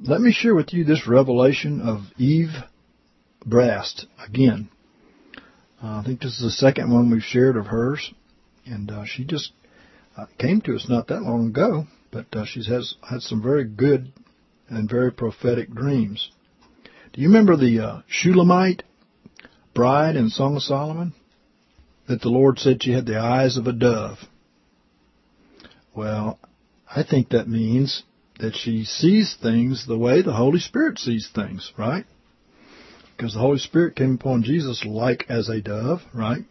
let me share with you this revelation of Eve Brast again. I think this is the second one we've shared of hers. And she just came to us not that long ago, but she has had some very good and very prophetic dreams. Do you remember the Shulamite bride in Song of Solomon? That the Lord said she had the eyes of a dove. Well, I think that means that she sees things the way the Holy Spirit sees things, right? Because the Holy Spirit came upon Jesus like as a dove, right?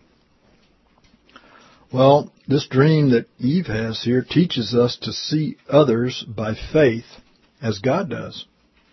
Well, this dream that Eve has here teaches us to see others by faith as God does.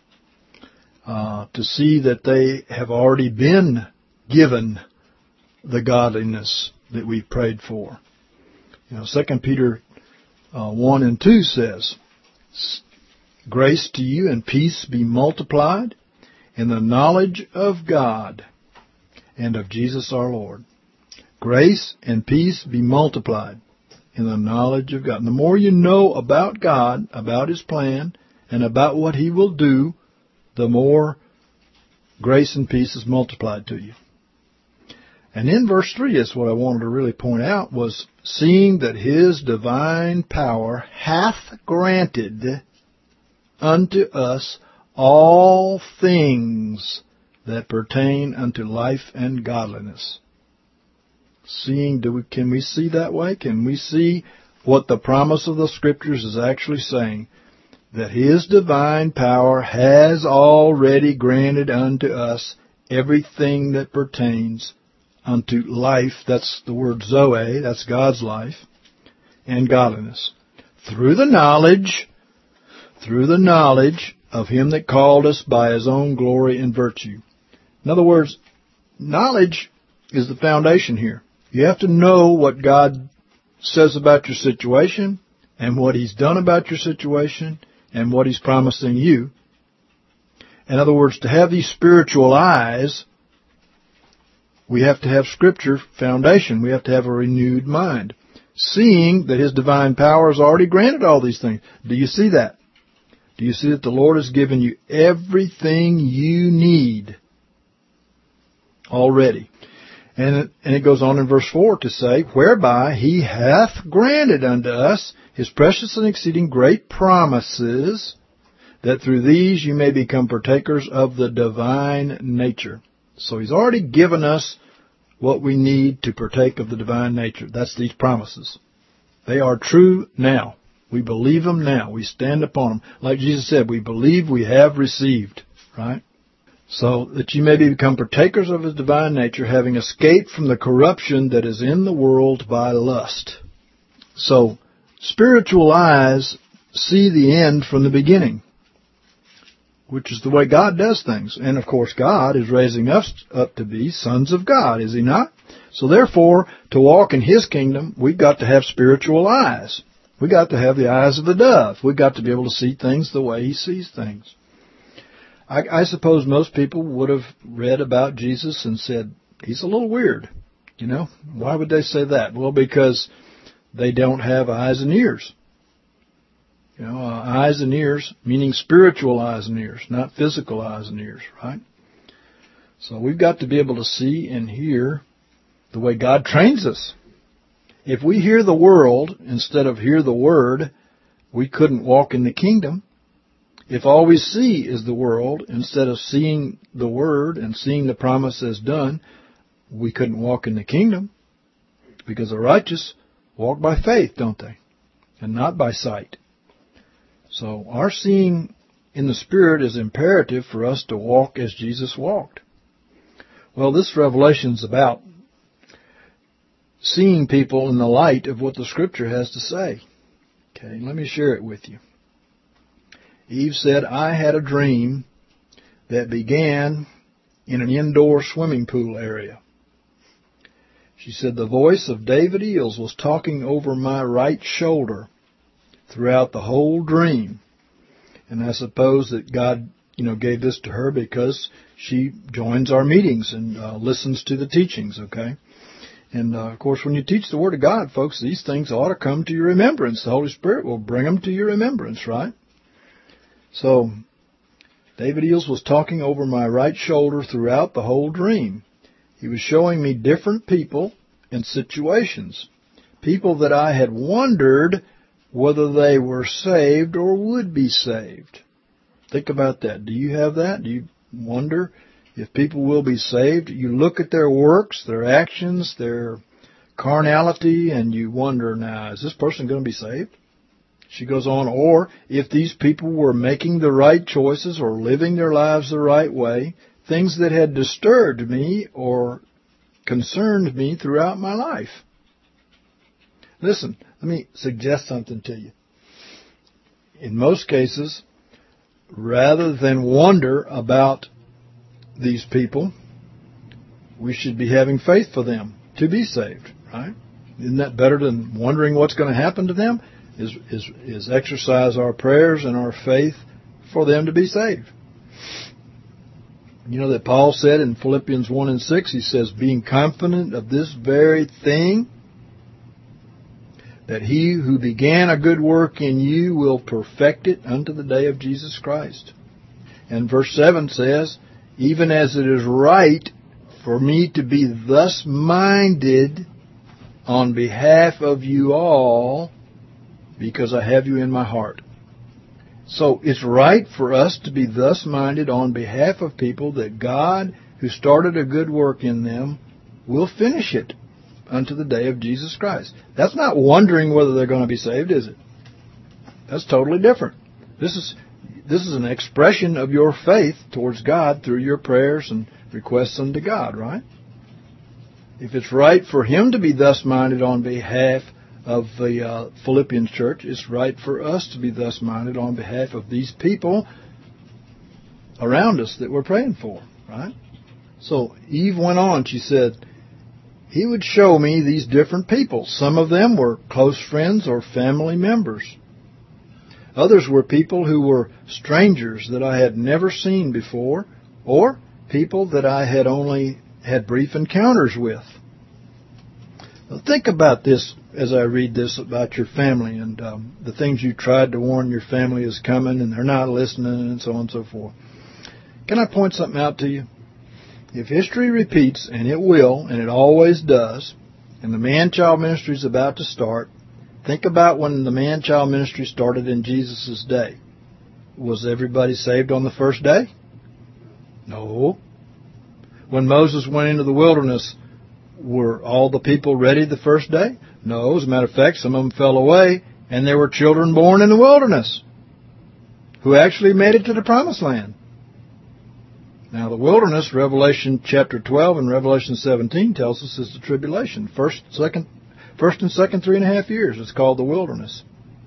To see that they have already been given the godliness that we've prayed for. 2 Peter 1 and 2 says, grace to you and peace be multiplied in the knowledge of God and of Jesus our Lord. Grace and peace be multiplied in the knowledge of God. And the more you know about God, about His plan, and about what He will do, the more grace and peace is multiplied to you. And in verse 3 is what I wanted to really point out, was seeing that His divine power hath granted unto us all things that pertain unto life and godliness. Can we see that way? Can we see what the promise of the Scriptures is actually saying? That His divine power has already granted unto us everything that pertains unto life. That's the word Zoe. That's God's life. And godliness. Through the knowledge of Him that called us by His own glory and virtue. In other words, knowledge is the foundation here. You have to know what God says about your situation and what He's done about your situation and what He's promising you. In other words, to have these spiritual eyes, we have to have Scripture foundation. We have to have a renewed mind. Seeing that His divine power has already granted all these things. Do you see that? Do you see that the Lord has given you everything you need already? And it goes on in verse 4 to say, whereby He hath granted unto us His precious and exceeding great promises, that through these you may become partakers of the divine nature. So He's already given us what we need to partake of the divine nature. That's these promises. They are true now. We believe them now. We stand upon them. Like Jesus said, we believe we have received, right? So that you may become partakers of His divine nature, having escaped from the corruption that is in the world by lust. So, spiritual eyes see the end from the beginning, which is the way God does things. And of course, God is raising us up to be sons of God, is He not? So therefore, to walk in His kingdom, we've got to have spiritual eyes. We've got to have the eyes of the dove. We've got to be able to see things the way He sees things. I suppose most people would have read about Jesus and said, He's a little weird. Why would they say that? Well, because they don't have eyes and ears. Eyes and ears, meaning spiritual eyes and ears, not physical eyes and ears, right? So we've got to be able to see and hear the way God trains us. If we hear the world instead of hear the Word, we couldn't walk in the kingdom. If all we see is the world instead of seeing the Word and seeing the promise as done, we couldn't walk in the kingdom. Because the righteous walk by faith, don't they? And not by sight. So our seeing in the Spirit is imperative for us to walk as Jesus walked. Well, this revelation is about seeing people in the light of what the Scripture has to say. Okay, let me share it with you. Eve said, I had a dream that began in an indoor swimming pool area. She said, the voice of David Eels was talking over my right shoulder throughout the whole dream. And I suppose that God, gave this to her because she joins our meetings and listens to the teachings, okay? And, of course, when you teach the Word of God, folks, these things ought to come to your remembrance. The Holy Spirit will bring them to your remembrance, right? So, David Eels was talking over my right shoulder throughout the whole dream. He was showing me different people and situations. People that I had wondered whether they were saved or would be saved. Think about that. Do you have that? Do you wonder if people will be saved? You look at their works, their actions, their carnality, and you wonder, now, is this person going to be saved? She goes on, or if these people were making the right choices or living their lives the right way, things that had disturbed me or concerned me throughout my life. Listen, let me suggest something to you. In most cases, rather than wonder about these people, we should be having faith for them to be saved, right? Isn't that better than wondering what's going to happen to them? Is exercise our prayers and our faith for them to be saved. You know that Paul said in Philippians 1 and 6, he says, being confident of this very thing, that he who began a good work in you will perfect it unto the day of Jesus Christ. And verse 7 says, even as it is right for me to be thus minded on behalf of you all, because I have you in my heart. So it's right for us to be thus minded on behalf of people that God, who started a good work in them, will finish it unto the day of Jesus Christ. That's not wondering whether they're going to be saved, is it? That's totally different. This is an expression of your faith towards God through your prayers and requests unto God, right? If it's right for Him to be thus minded on behalf of the Philippians church, it's right for us to be thus minded on behalf of these people around us that we're praying for, right? So Eve went on, she said, He would show me these different people. Some of them were close friends or family members. Others were people who were strangers that I had never seen before, or people that I had only had brief encounters with. Now think about this as I read this about your family and the things you tried to warn your family is coming and they're not listening and so on and so forth. Can I point something out to you? If history repeats, and it will, and it always does, and the man-child ministry is about to start, think about when the man-child ministry started in Jesus' day. Was everybody saved on the first day? No. When Moses went into the wilderness, were all the people ready the first day? No. As a matter of fact, some of them fell away, and there were children born in the wilderness who actually made it to the promised land. Now, the wilderness, Revelation chapter 12 and Revelation 17 tells us is the tribulation. First and second 3.5 years. It's called the wilderness.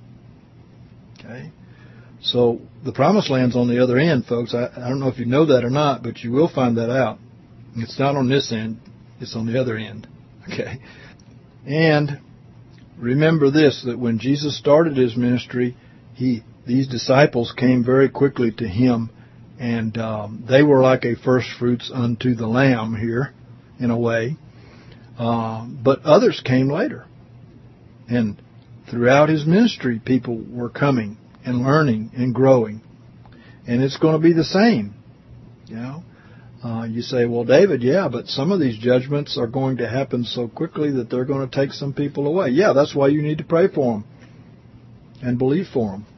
Okay? So, the promised land's on the other end, folks. I don't know if you know that or not, but you will find that out. It's not on this end. It's on the other end. Okay? And remember this, that when Jesus started His ministry, these disciples came very quickly to Him, and they were like a first fruits unto the Lamb here, in a way. But others came later. And throughout His ministry, people were coming and learning and growing. And it's going to be the same. You know? You say, well, David, yeah, but some of these judgments are going to happen so quickly that they're going to take some people away. Yeah, that's why you need to pray for them and believe for them.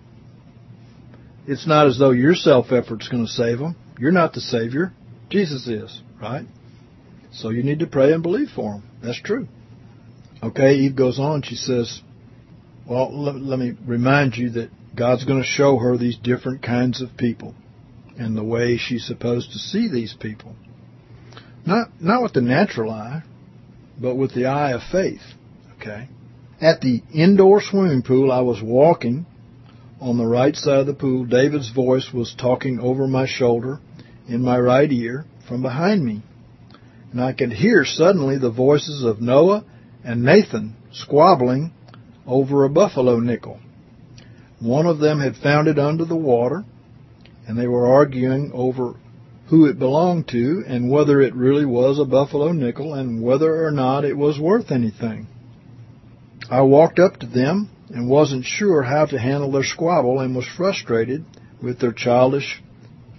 It's not as though your self-effort's going to save them. You're not the Savior. Jesus is, right? So you need to pray and believe for them. That's true. Okay, Eve goes on. She says, well, let me remind you that God's going to show her these different kinds of people and the way she's supposed to see these people. Not with the natural eye, but with the eye of faith. Okay? At the indoor swimming pool, I was walking on the right side of the pool. David's voice was talking over my shoulder in my right ear from behind me. And I could hear suddenly the voices of Noah and Nathan squabbling over a buffalo nickel. One of them had found it under the water, and they were arguing over who it belonged to and whether it really was a buffalo nickel and whether or not it was worth anything. I walked up to them and wasn't sure how to handle their squabble and was frustrated with their childish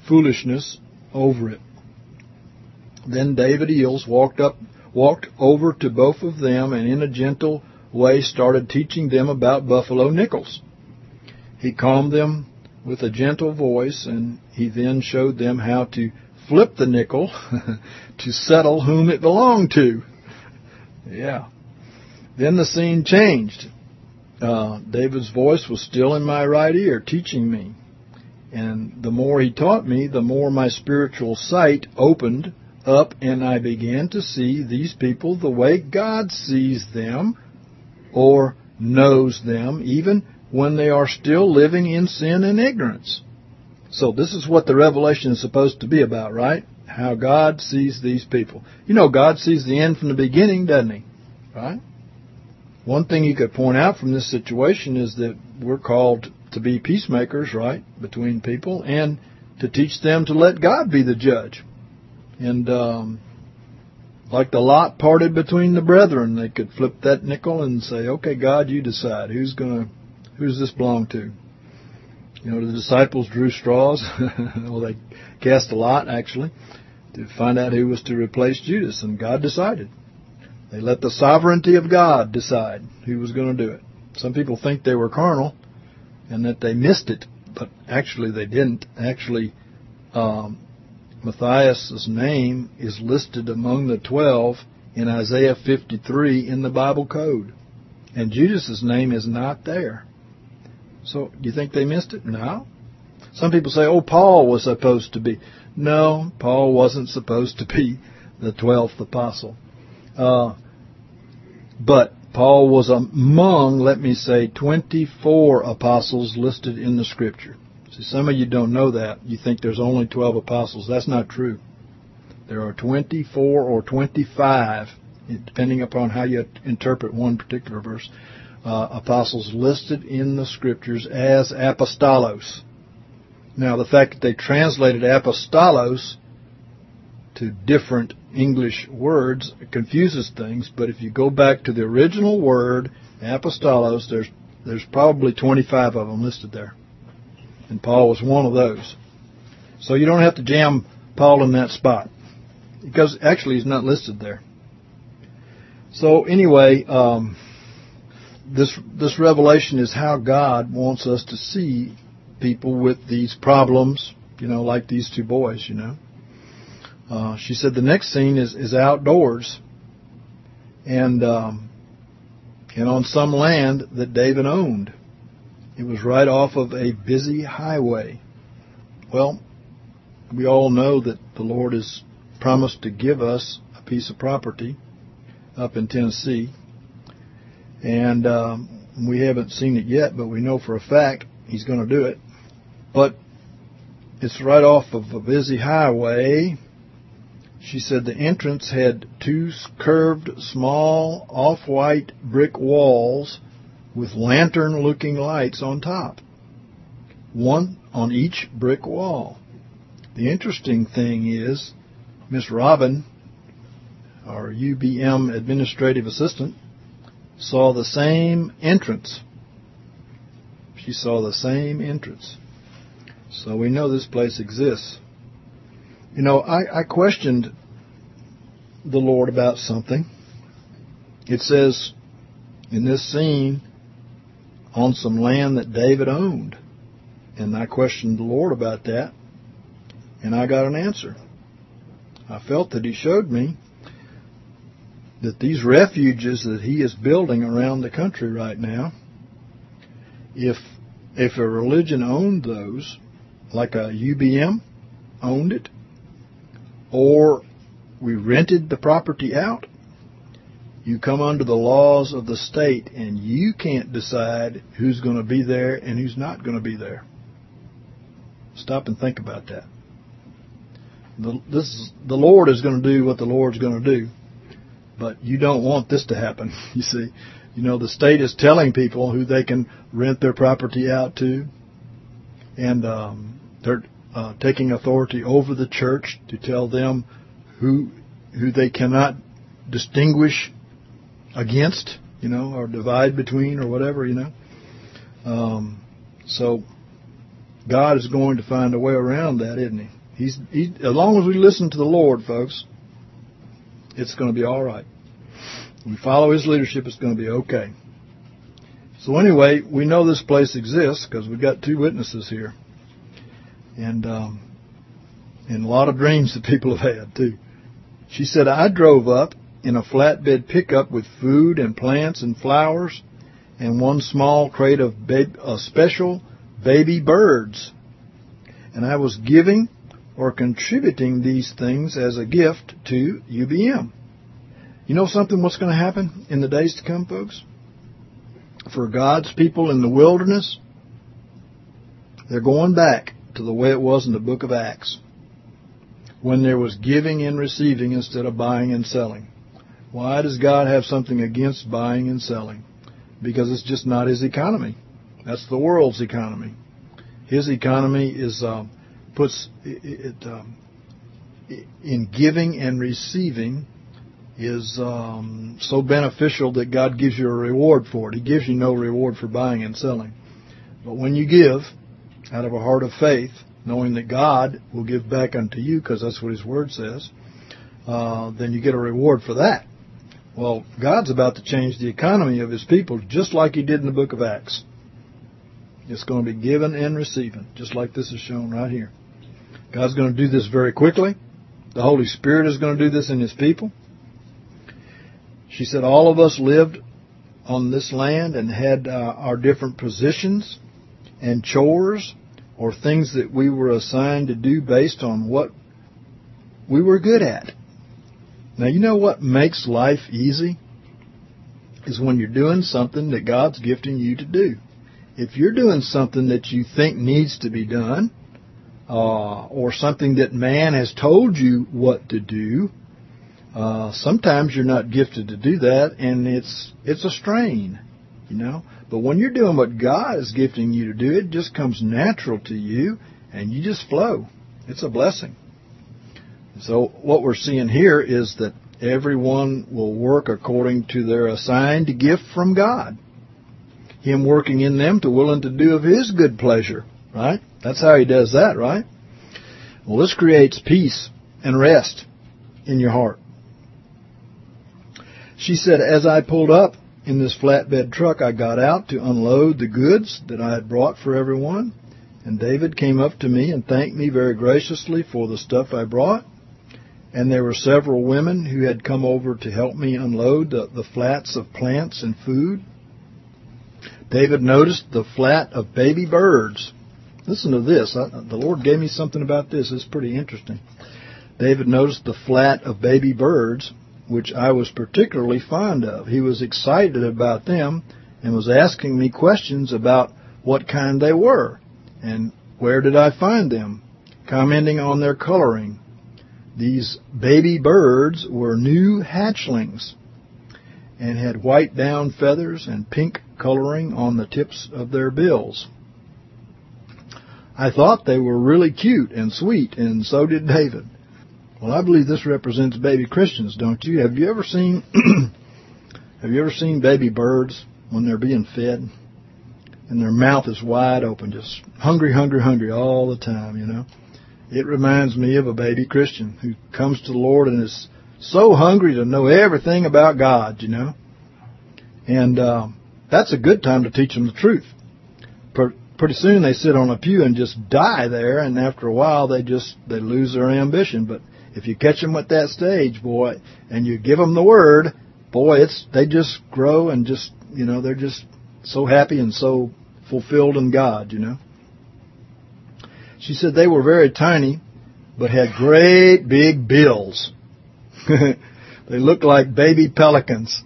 foolishness over it. Then David Eels walked over to both of them and in a gentle way started teaching them about buffalo nickels. He calmed them with a gentle voice, and he then showed them how to flip the nickel to settle whom it belonged to. Yeah. Then the scene changed. David's voice was still in my right ear, teaching me. And the more he taught me, the more my spiritual sight opened up, and I began to see these people the way God sees them or knows them, even when they are still living in sin and ignorance. So this is what the revelation is supposed to be about, right? How God sees these people. You know, God sees the end from the beginning, doesn't He? Right? One thing you could point out from this situation is that we're called to be peacemakers, right, between people, and to teach them to let God be the judge. And like the lot parted between the brethren, they could flip that nickel and say, "Okay, God, you decide who's this belong to." You know, the disciples drew straws. Well, they cast a lot, actually, to find out who was to replace Judas, and God decided. They let the sovereignty of God decide who was going to do it. Some people think they were carnal and that they missed it, but actually they didn't. Actually, Matthias' name is listed among the 12 in Isaiah 53 in the Bible Code, and Judas' name is not there. So, do you think they missed it? No. Some people say, oh, Paul was supposed to be. No, Paul wasn't supposed to be the 12th apostle. But Paul was among, let me say, 24 apostles listed in the Scripture. See, some of you don't know that. You think there's only 12 apostles. That's not true. There are 24 or 25, depending upon how you interpret one particular verse, apostles listed in the Scriptures as apostolos. Now, the fact that they translated apostolos to different English words confuses things, but if you go back to the original word, apostolos, there's probably 25 of them listed there. And Paul was one of those. So you don't have to jam Paul in that spot, because actually he's not listed there. So anyway, this revelation is how God wants us to see people with these problems, you know, like these two boys, you know. She said the next scene is outdoors, and on some land that David owned. It was right off of a busy highway. Well, we all know that the Lord has promised to give us a piece of property up in Tennessee, and we haven't seen it yet, but we know for a fact He's going to do it. But it's right off of a busy highway. She said the entrance had two curved, small, off-white brick walls with lantern-looking lights on top, one on each brick wall. The interesting thing is, Miss Robin, our UBM administrative assistant, saw the same entrance. She saw the same entrance. So we know this place exists. You know, I questioned the Lord about something. It says in this scene, on some land that David owned. And I questioned the Lord about that, and I got an answer. I felt that He showed me that these refuges that He is building around the country right now, if a religion owned those, like a UBM owned it, or we rented the property out, you come under the laws of the state, and you can't decide who's going to be there and who's not going to be there. Stop and think about that. The Lord is going to do what the Lord's going to do, but you don't want this to happen, you see. You know, the state is telling people who they can rent their property out to, and they're taking authority over the church to tell them who they cannot distinguish against, you know, or divide between or whatever, you know. So God is going to find a way around that, isn't he? As long as we listen to the Lord, folks, it's going to be all right. We follow his leadership, it's going to be okay. So anyway, we know this place exists because we've got 2 witnesses here. And a lot of dreams that people have had, too. She said, I drove up in a flatbed pickup with food and plants and flowers and 1 small crate of special baby birds. And I was giving or contributing these things as a gift to UBM. You know something, what's going to happen in the days to come, folks? For God's people in the wilderness, they're going back to the way it was in the book of Acts, when there was giving and receiving instead of buying and selling. Why does God have something against buying and selling? Because it's just not his economy. That's the world's economy. His economy is in giving and receiving is so beneficial that God gives you a reward for it. He gives you no reward for buying and selling. But when you give out of a heart of faith, knowing that God will give back unto you, because that's what his word says, then you get a reward for that. Well, God's about to change the economy of his people just like he did in the book of Acts. It's going to be giving and receiving, just like this is shown right here. God's going to do this very quickly. The Holy Spirit is going to do this in his people. She said all of us lived on this land and had our different positions and chores or things that we were assigned to do based on what we were good at. Now, you know what makes life easy? Is when you're doing something that God's gifting you to do. If you're doing something that you think needs to be done, or something that man has told you what to do, sometimes you're not gifted to do that, and it's a strain, you know. But when you're doing what God is gifting you to do, it just comes natural to you, and you just flow. It's a blessing. So what we're seeing here is that everyone will work according to their assigned gift from God. Him working in them to willing to do of his good pleasure, right? That's how he does that, right? Well, this creates peace and rest in your heart. She said, as I pulled up in this flatbed truck, I got out to unload the goods that I had brought for everyone. And David came up to me and thanked me very graciously for the stuff I brought. And there were several women who had come over to help me unload the flats of plants and food. David noticed the flat of baby birds. Listen to this. The Lord gave me something about this. It's pretty interesting. David noticed the flat of baby birds, which I was particularly fond of. He was excited about them and was asking me questions about what kind they were and where did I find them, commenting on their coloring. These baby birds were new hatchlings and had white down feathers and pink coloring on the tips of their bills. I thought they were really cute and sweet, and so did David. Well, I believe this represents baby Christians, don't you? Have you ever seen baby birds when they're being fed and their mouth is wide open, just hungry, hungry, hungry all the time, you know? It reminds me of a baby Christian who comes to the Lord and is so hungry to know everything about God, you know. And that's a good time to teach them the truth. Pretty soon they sit on a pew and just die there, and after a while they lose their ambition. But if you catch them at that stage, boy, and you give them the Word, boy, they just grow and just, you know, they're just so happy and so fulfilled in God, you know. She said they were very tiny, but had great big bills. They looked like baby pelicans.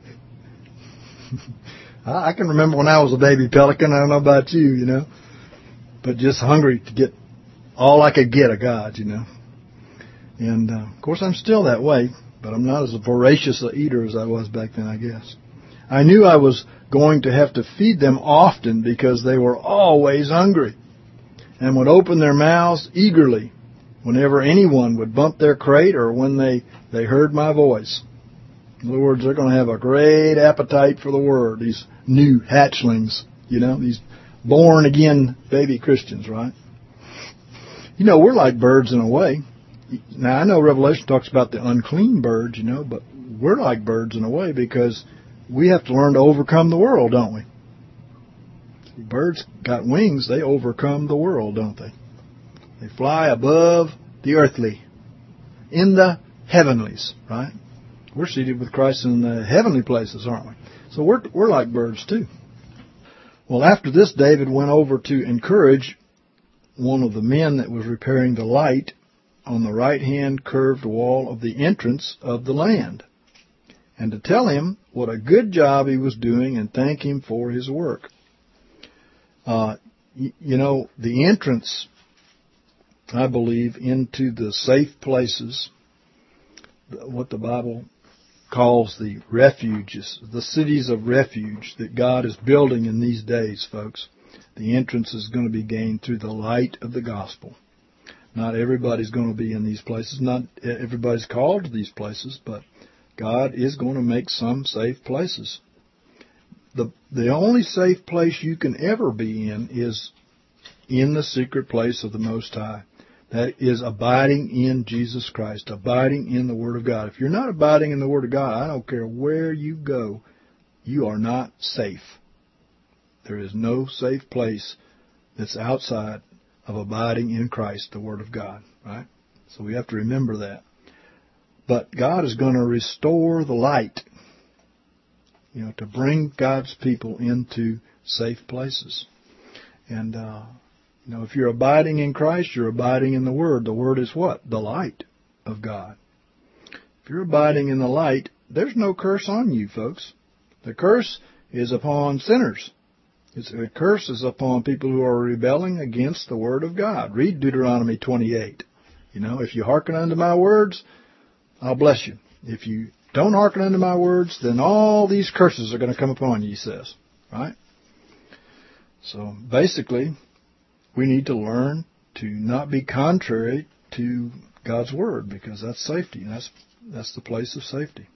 I can remember when I was a baby pelican. I don't know about you, you know. But just hungry to get all I could get of God, you know. And, of course, I'm still that way, but I'm not as voracious a eater as I was back then, I guess. I knew I was going to have to feed them often because they were always hungry and would open their mouths eagerly whenever anyone would bump their crate or when they heard my voice. In other words, they're going to have a great appetite for the Word, these new hatchlings, you know, these born-again baby Christians, right? You know, we're like birds in a way. Now, I know Revelation talks about the unclean birds, but we're like birds in a way because we have to learn to overcome the world, don't we? See, birds got wings. They overcome the world, don't they? They fly above the earthly, in the heavenlies, right? We're seated with Christ in the heavenly places, aren't we? So we're like birds too. Well, after this, David went over to encourage one of the men that was repairing the light on the right-hand curved wall of the entrance of the land, and to tell him what a good job he was doing and thank him for his work. The entrance, I believe, into the safe places, what the Bible calls the refuges, the cities of refuge that God is building in these days, folks. The entrance is going to be gained through the light of the gospel. Not everybody's going to be in these places. Not everybody's called to these places, but God is going to make some safe places. The only safe place you can ever be in is in the secret place of the Most High. That is abiding in Jesus Christ, abiding in the Word of God. If you're not abiding in the Word of God, I don't care where you go, you are not safe. There is no safe place that's outside of abiding in Christ, the Word of God, right? So we have to remember that. But God is going to restore the light, to bring God's people into safe places. And, if you're abiding in Christ, you're abiding in the Word. The Word is what? The light of God. If you're abiding in the light, there's no curse on you, folks. The curse is upon sinners. The curse is upon people who are rebelling against the Word of God. Read Deuteronomy 28. If you hearken unto my words, I'll bless you. If you don't hearken unto my words, then all these curses are going to come upon you, he says. Right? So basically, we need to learn to not be contrary to God's Word, because that's safety. That's the place of safety.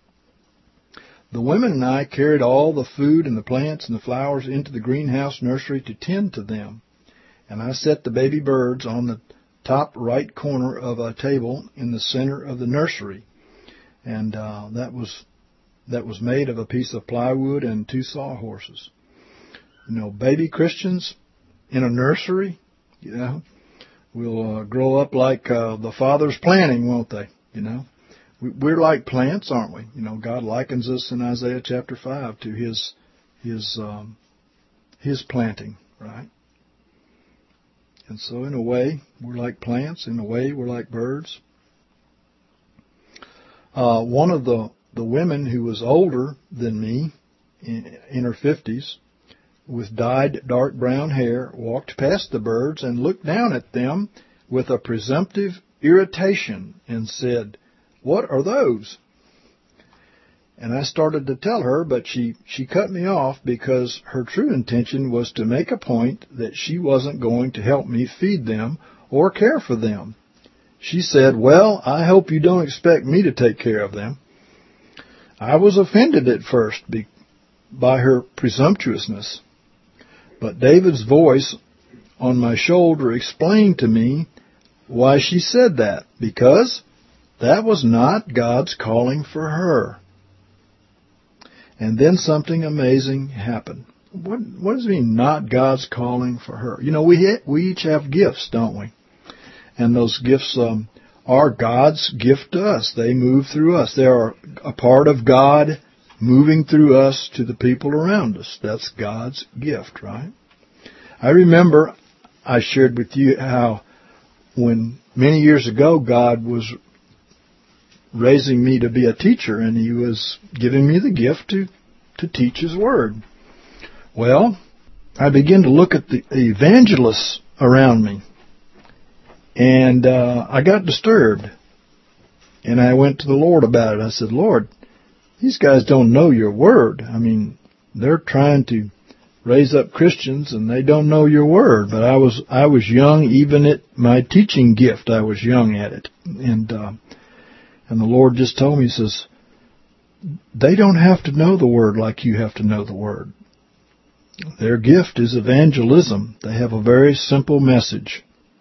The women and I carried all the food and the plants and the flowers into the greenhouse nursery to tend to them. And I set the baby birds on the top right corner of a table in the center of the nursery. And that was made of a piece of plywood and 2 sawhorses. Baby Christians in a nursery, will grow up like the Father's planning, won't they? We're like plants, aren't we? God likens us in Isaiah chapter 5 to His planting, right? And so in a way, we're like plants. In a way, we're like birds. One of the women who was older than me, in her 50s, with dyed dark brown hair, walked past the birds and looked down at them with a presumptive irritation and said, "What are those?" And I started to tell her, but she cut me off because her true intention was to make a point that she wasn't going to help me feed them or care for them. She said, "Well, I hope you don't expect me to take care of them." I was offended at first by her presumptuousness, but David's voice on my shoulder explained to me why she said that, because that was not God's calling for her. And then something amazing happened. What does it mean, not God's calling for her? We each have gifts, don't we? And those gifts are God's gift to us. They move through us. They are a part of God moving through us to the people around us. That's God's gift, right? I remember I shared with you how when many years ago God was raising me to be a teacher, and He was giving me the gift to teach His Word. Well, I began to look at the evangelists around me, and I got disturbed, and I went to the Lord about it. I said, "Lord, these guys don't know your Word. I mean, they're trying to raise up Christians, and they don't know your Word." But I was young, even at my teaching gift. I was young at it, and the Lord just told me, He says, they don't have to know the Word like you have to know the Word. Their gift is evangelism. They have a very simple message.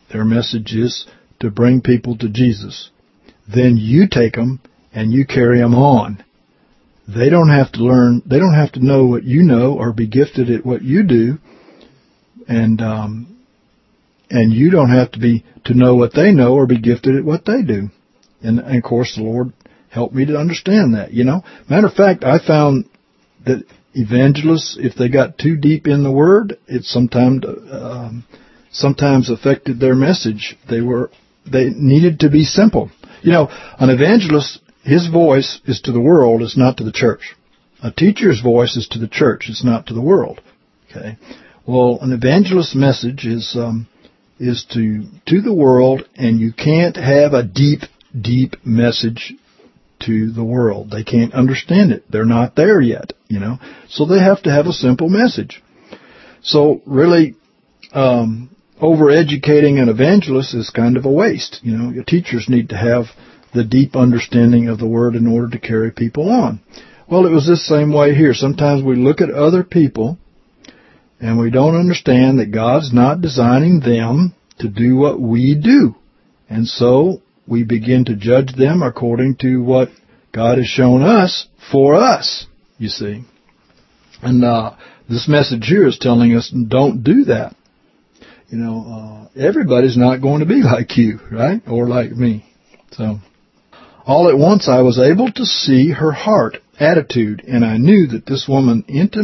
Their message is to bring people to Jesus. Then you take them and you carry them on. They don't have to learn, they don't have to know what you know or be gifted at what you do. And you don't have to know what they know or be gifted at what they do. And of course the Lord helped me to understand that, Matter of fact, I found that evangelists, if they got too deep in the Word, it sometimes affected their message. They needed to be simple. An evangelist, his voice is to the world, it's not to the church. A teacher's voice is to the church, it's not to the world. Okay. Well, an evangelist's message is to the world, and you can't have a deep message to the world. They can't understand it. They're not there yet, So they have to have a simple message. So really, overeducating an evangelist is kind of a waste. Your teachers need to have the deep understanding of the Word in order to carry people on. Well, it was this same way here. Sometimes we look at other people and we don't understand that God's not designing them to do what we do. And so we begin to judge them according to what God has shown us for us, you see. And this message here is telling us don't do that. Everybody's not going to be like you, right? Or like me. So, all at once I was able to see her heart, attitude, and I knew this woman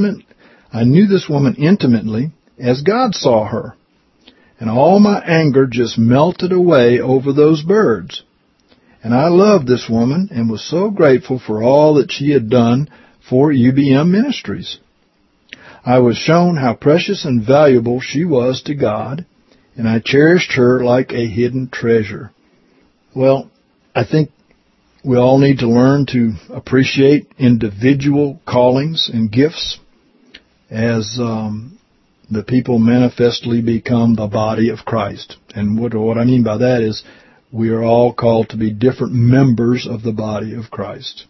intimately as God saw her. And all my anger just melted away over those birds. And I loved this woman and was so grateful for all that she had done for UBM Ministries. I was shown how precious and valuable she was to God, and I cherished her like a hidden treasure. Well, I think we all need to learn to appreciate individual callings and gifts as the people manifestly become the body of Christ. And what I mean by that is we are all called to be different members of the body of Christ.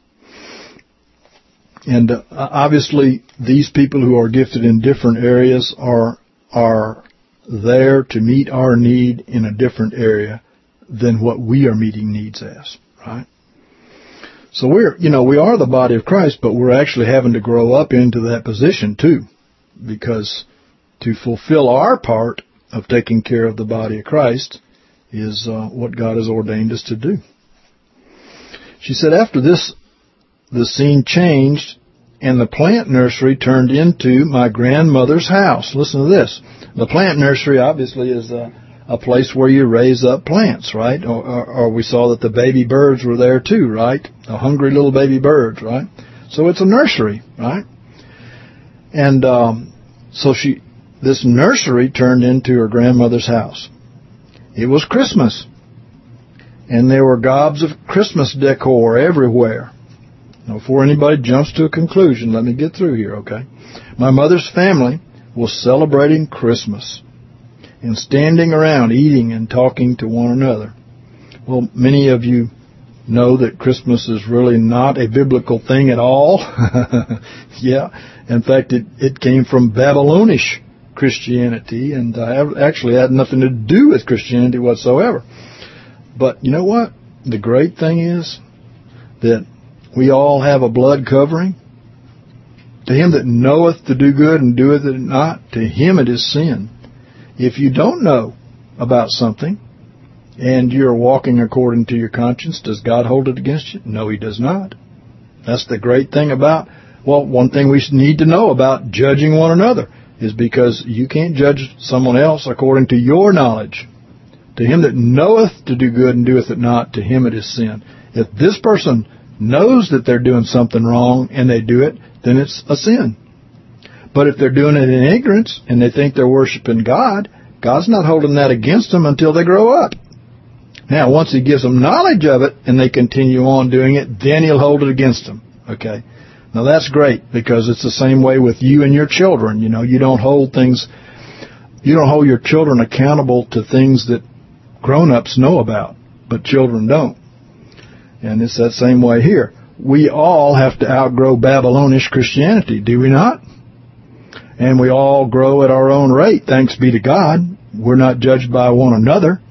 And obviously these people who are gifted in different areas are there to meet our need in a different area than what we are meeting needs as, right? So we are the body of Christ, but we're actually having to grow up into that position too, because to fulfill our part of taking care of the body of Christ is what God has ordained us to do. She said, after this, the scene changed, and the plant nursery turned into my grandmother's house. Listen to this. The plant nursery obviously is a place where you raise up plants, right? Or we saw that the baby birds were there too, right? The hungry little baby birds, right? So it's a nursery, right? And this nursery turned into her grandmother's house. It was Christmas, and there were gobs of Christmas decor everywhere. Now, before anybody jumps to a conclusion, let me get through here, okay? My mother's family was celebrating Christmas and standing around eating and talking to one another. Well, many of you know that Christmas is really not a biblical thing at all. Yeah. In fact, it came from Babylonish Christianity, and actually had nothing to do with Christianity whatsoever. But you know what? The great thing is that we all have a blood covering. To him that knoweth to do good and doeth it not, to him it is sin. If you don't know about something and you're walking according to your conscience, does God hold it against you? No, He does not. That's the great thing about, one thing we need to know about judging one another is because you can't judge someone else according to your knowledge. To him that knoweth to do good and doeth it not, to him it is sin. If this person knows that they're doing something wrong and they do it, then it's a sin. But if they're doing it in ignorance and they think they're worshiping God, God's not holding that against them until they grow up. Now, once He gives them knowledge of it and they continue on doing it, then He'll hold it against them. Okay? Now, that's great because it's the same way with you and your children. You don't hold your children accountable to things that grown-ups know about, but children don't. And it's that same way here. We all have to outgrow Babylonish Christianity, do we not? And we all grow at our own rate, thanks be to God. We're not judged by one another.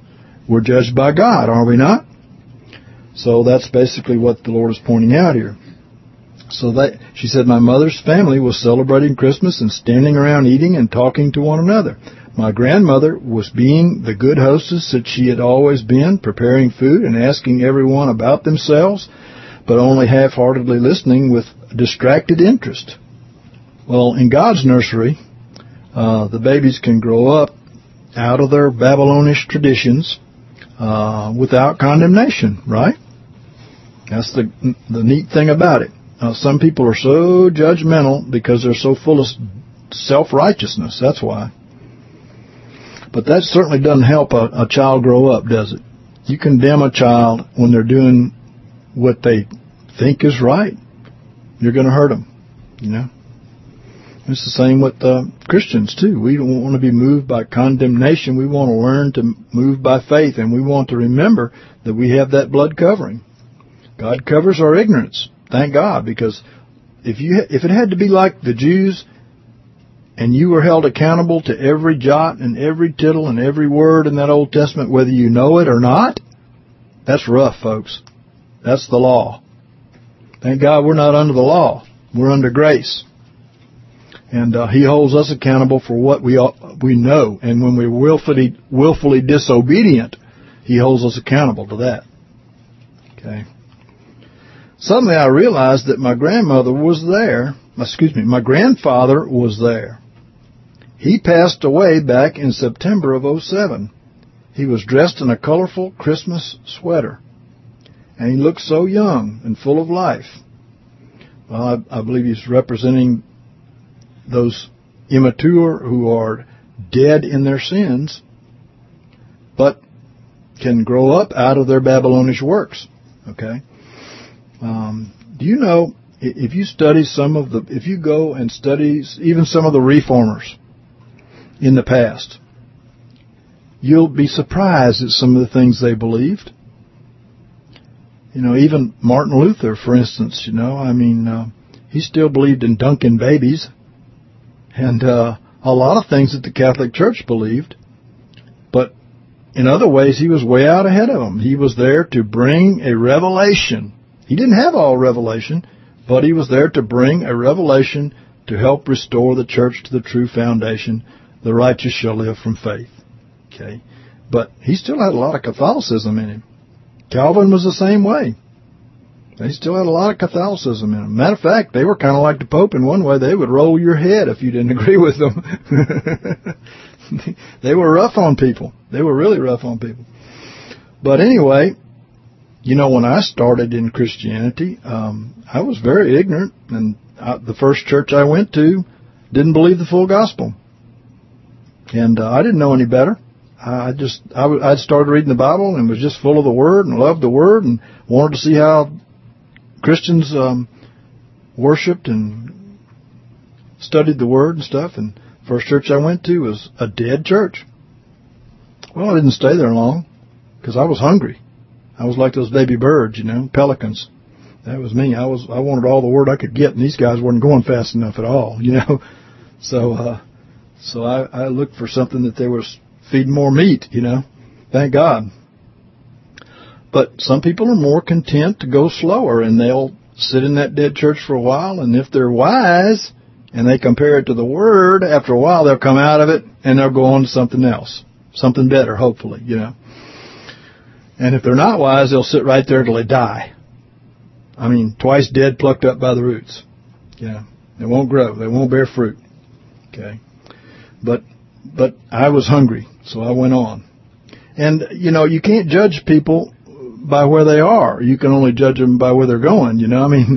we're judged by God, are we not? So that's basically what the Lord is pointing out here. So she said, my mother's family was celebrating Christmas and standing around eating and talking to one another. My grandmother was being the good hostess that she had always been, preparing food and asking everyone about themselves, but only half-heartedly listening with distracted interest. Well, in God's nursery, the babies can grow up out of their Babylonish traditions without condemnation, right? That's the neat thing about it. Some people are so judgmental because they're so full of self-righteousness. That's why. But that certainly doesn't help a child grow up, does it? You condemn a child when they're doing what they think is right. You're going to hurt them, you know. It's the same with Christians, too. We don't want to be moved by condemnation. We want to learn to move by faith, and we want to remember that we have that blood covering. God covers our ignorance. Thank God, because if it had to be like the Jews and you were held accountable to every jot and every tittle and every word in that Old Testament, whether you know it or not, that's rough, folks. That's the law. Thank God we're not under the law. We're under grace. And He holds us accountable for what we know. And when we're willfully disobedient, He holds us accountable to that. Okay. Suddenly I realized that my grandfather was there. He passed away back in September of 2007. He was dressed in a colorful Christmas sweater. And he looked so young and full of life. Well, I believe he's representing those immature who are dead in their sins, but can grow up out of their Babylonish works. Okay? Do you know, if you go and study even some of the reformers in the past, you'll be surprised at some of the things they believed. You know, even Martin Luther, for instance, he still believed in dunking babies and a lot of things that the Catholic Church believed. But in other ways, he was way out ahead of them. He was there to bring a revelation. He didn't have all revelation, but he was there to bring a revelation to help restore the church to the true foundation. The righteous shall live from faith. Okay, but he still had a lot of Catholicism in him. Calvin was the same way. They still had a lot of Catholicism in them. Matter of fact, they were kind of like the Pope in one way. They would roll your head if you didn't agree with them. They were rough on people. They were really rough on people. But anyway, you know, when I started in Christianity, I was very ignorant, and the first church I went to didn't believe the full gospel. And I didn't know any better. I'd started reading the Bible and was just full of the Word and loved the Word and wanted to see how Christians worshipped and studied the Word and stuff. And first church I went to was a dead church. Well, I didn't stay there long because I was hungry. I was like those baby birds, you know, pelicans. That was me. I wanted all the Word I could get, and these guys weren't going fast enough at all, you know. So I looked for something that they were feeding more meat, you know. Thank God. But some people are more content to go slower, and they'll sit in that dead church for a while, and if they're wise and they compare it to the Word, after a while they'll come out of it and they'll go on to something else, something better, hopefully, you know. And if they're not wise, they'll sit right there till they die. I mean, twice dead, plucked up by the roots. Yeah, they won't grow. They won't bear fruit. Okay. But I was hungry, so I went on. And, you know, you can't judge people by where they are. You can only judge them by where they're going, you know. I mean,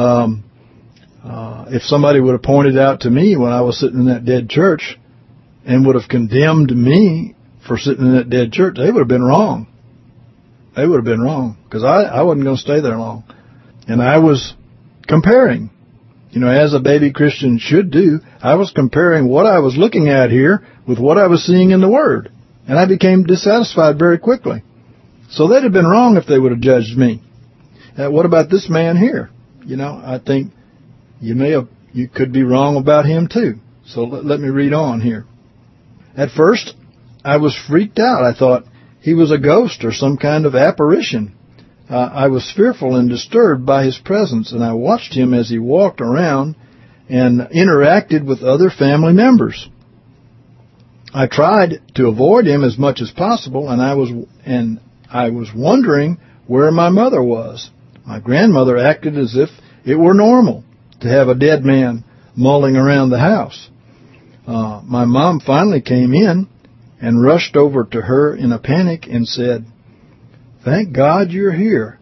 if somebody would have pointed out to me when I was sitting in that dead church and would have condemned me for sitting in that dead church, they would have been wrong. They would have been wrong, because I wasn't going to stay there long. And I was comparing. You know, as a baby Christian should do, I was comparing what I was looking at here with what I was seeing in the Word. And I became dissatisfied very quickly. So they'd have been wrong if they would have judged me. What about this man here? You know, I think you could be wrong about him too. So let me read on here. At first, I was freaked out. I thought, he was a ghost or some kind of apparition. I was fearful and disturbed by his presence, and I watched him as he walked around and interacted with other family members. I tried to avoid him as much as possible, and I was wondering where my mother was. My grandmother acted as if it were normal to have a dead man mulling around the house. My mom finally came in and rushed over to her in a panic and said, "Thank God you're here,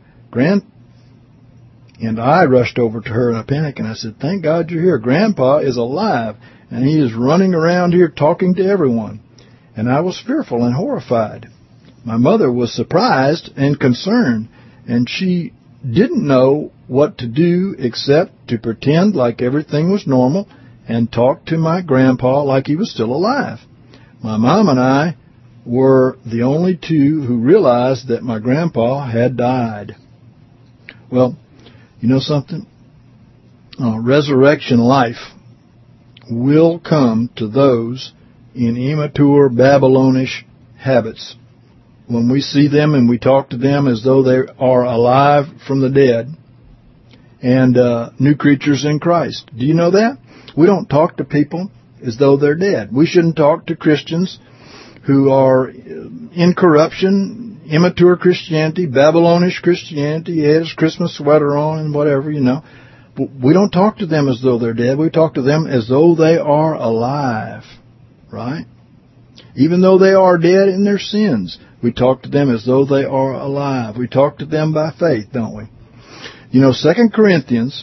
And I rushed over to her in a panic and I said, "Thank God you're here. Grandpa is alive, and he is running around here talking to everyone." And I was fearful and horrified. My mother was surprised and concerned, and she didn't know what to do except to pretend like everything was normal and talk to my grandpa like he was still alive. My mom and I were the only two who realized that my grandpa had died. Well, you know something? Resurrection life will come to those in immature Babylonish habits. When we see them and we talk to them as though they are alive from the dead and new creatures in Christ. Do you know that? We don't talk to people as though they're dead. We shouldn't talk to Christians who are in corruption, immature Christianity, Babylonish Christianity, he had his Christmas sweater on and whatever, you know. But we don't talk to them as though they're dead. We talk to them as though they are alive, right? Even though they are dead in their sins, we talk to them as though they are alive. We talk to them by faith, don't we? You know, 2 Corinthians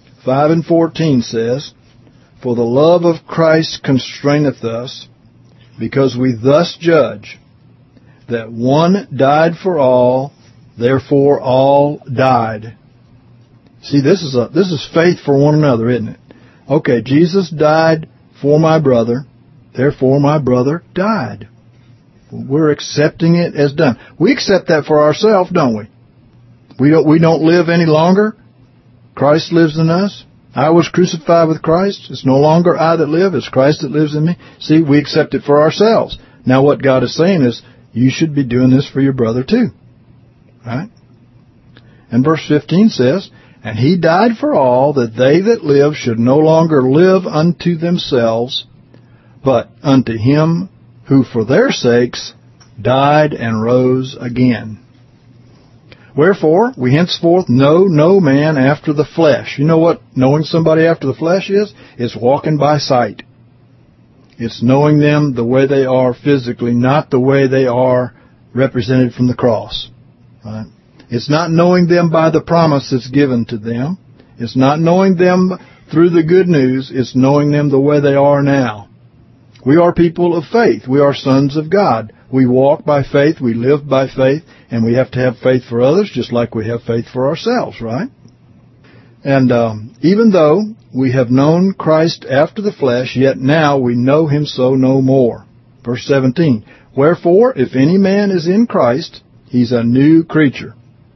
5:14 says, "For the love of Christ constraineth us, because we thus judge, that one died for all, therefore all died." See, this is faith for one another, isn't it? Okay, Jesus died for my brother, therefore my brother died. We're accepting it as done. We accept that for ourselves, don't we? We don't live any longer. Christ lives in us. I was crucified with Christ. It's no longer I that live, it's Christ that lives in me. See, we accept it for ourselves. Now what God is saying is, you should be doing this for your brother too. Right? And verse 15 says, "And he died for all, that they that live should no longer live unto themselves, but unto him who for their sakes died and rose again. Wherefore, we henceforth know no man after the flesh." You know what knowing somebody after the flesh is? It's walking by sight. It's knowing them the way they are physically, not the way they are represented from the cross. Right? It's not knowing them by the promise that's given to them. It's not knowing them through the good news. It's knowing them the way they are now. We are people of faith. We are sons of God. We walk by faith. We live by faith. And we have to have faith for others just like we have faith for ourselves, right? And even though we have known Christ after the flesh, yet now we know him so no more. Verse 17, "Wherefore, if any man is in Christ, he's a new creature.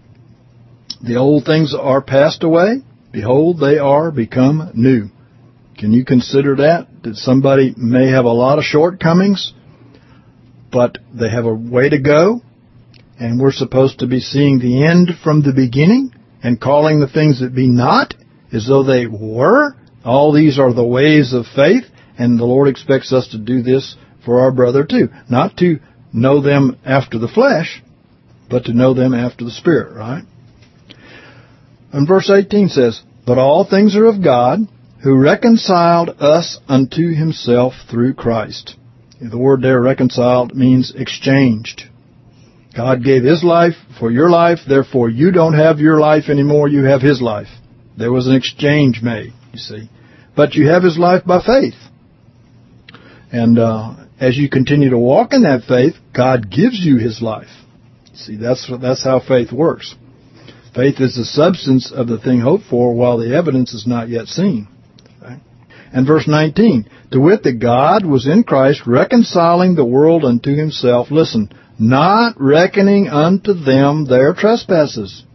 The old things are passed away. Behold, they are become new." Can you consider that somebody may have a lot of shortcomings, but they have a way to go, and we're supposed to be seeing the end from the beginning and calling the things that be not as though they were? All these are the ways of faith, and the Lord expects us to do this for our brother too. Not to know them after the flesh, but to know them after the Spirit, right? And verse 18 says, "But all things are of God, who reconciled us unto himself through Christ." The word there, reconciled, means exchanged. God gave his life for your life, therefore you don't have your life anymore, you have his life. There was an exchange made, you see. But you have his life by faith. And as you continue to walk in that faith, God gives you his life. See, that's how faith works. Faith is the substance of the thing hoped for, while the evidence is not yet seen. Okay? And verse 19, "To wit, that God was in Christ, reconciling the world unto himself." Listen, "not reckoning unto them their trespasses.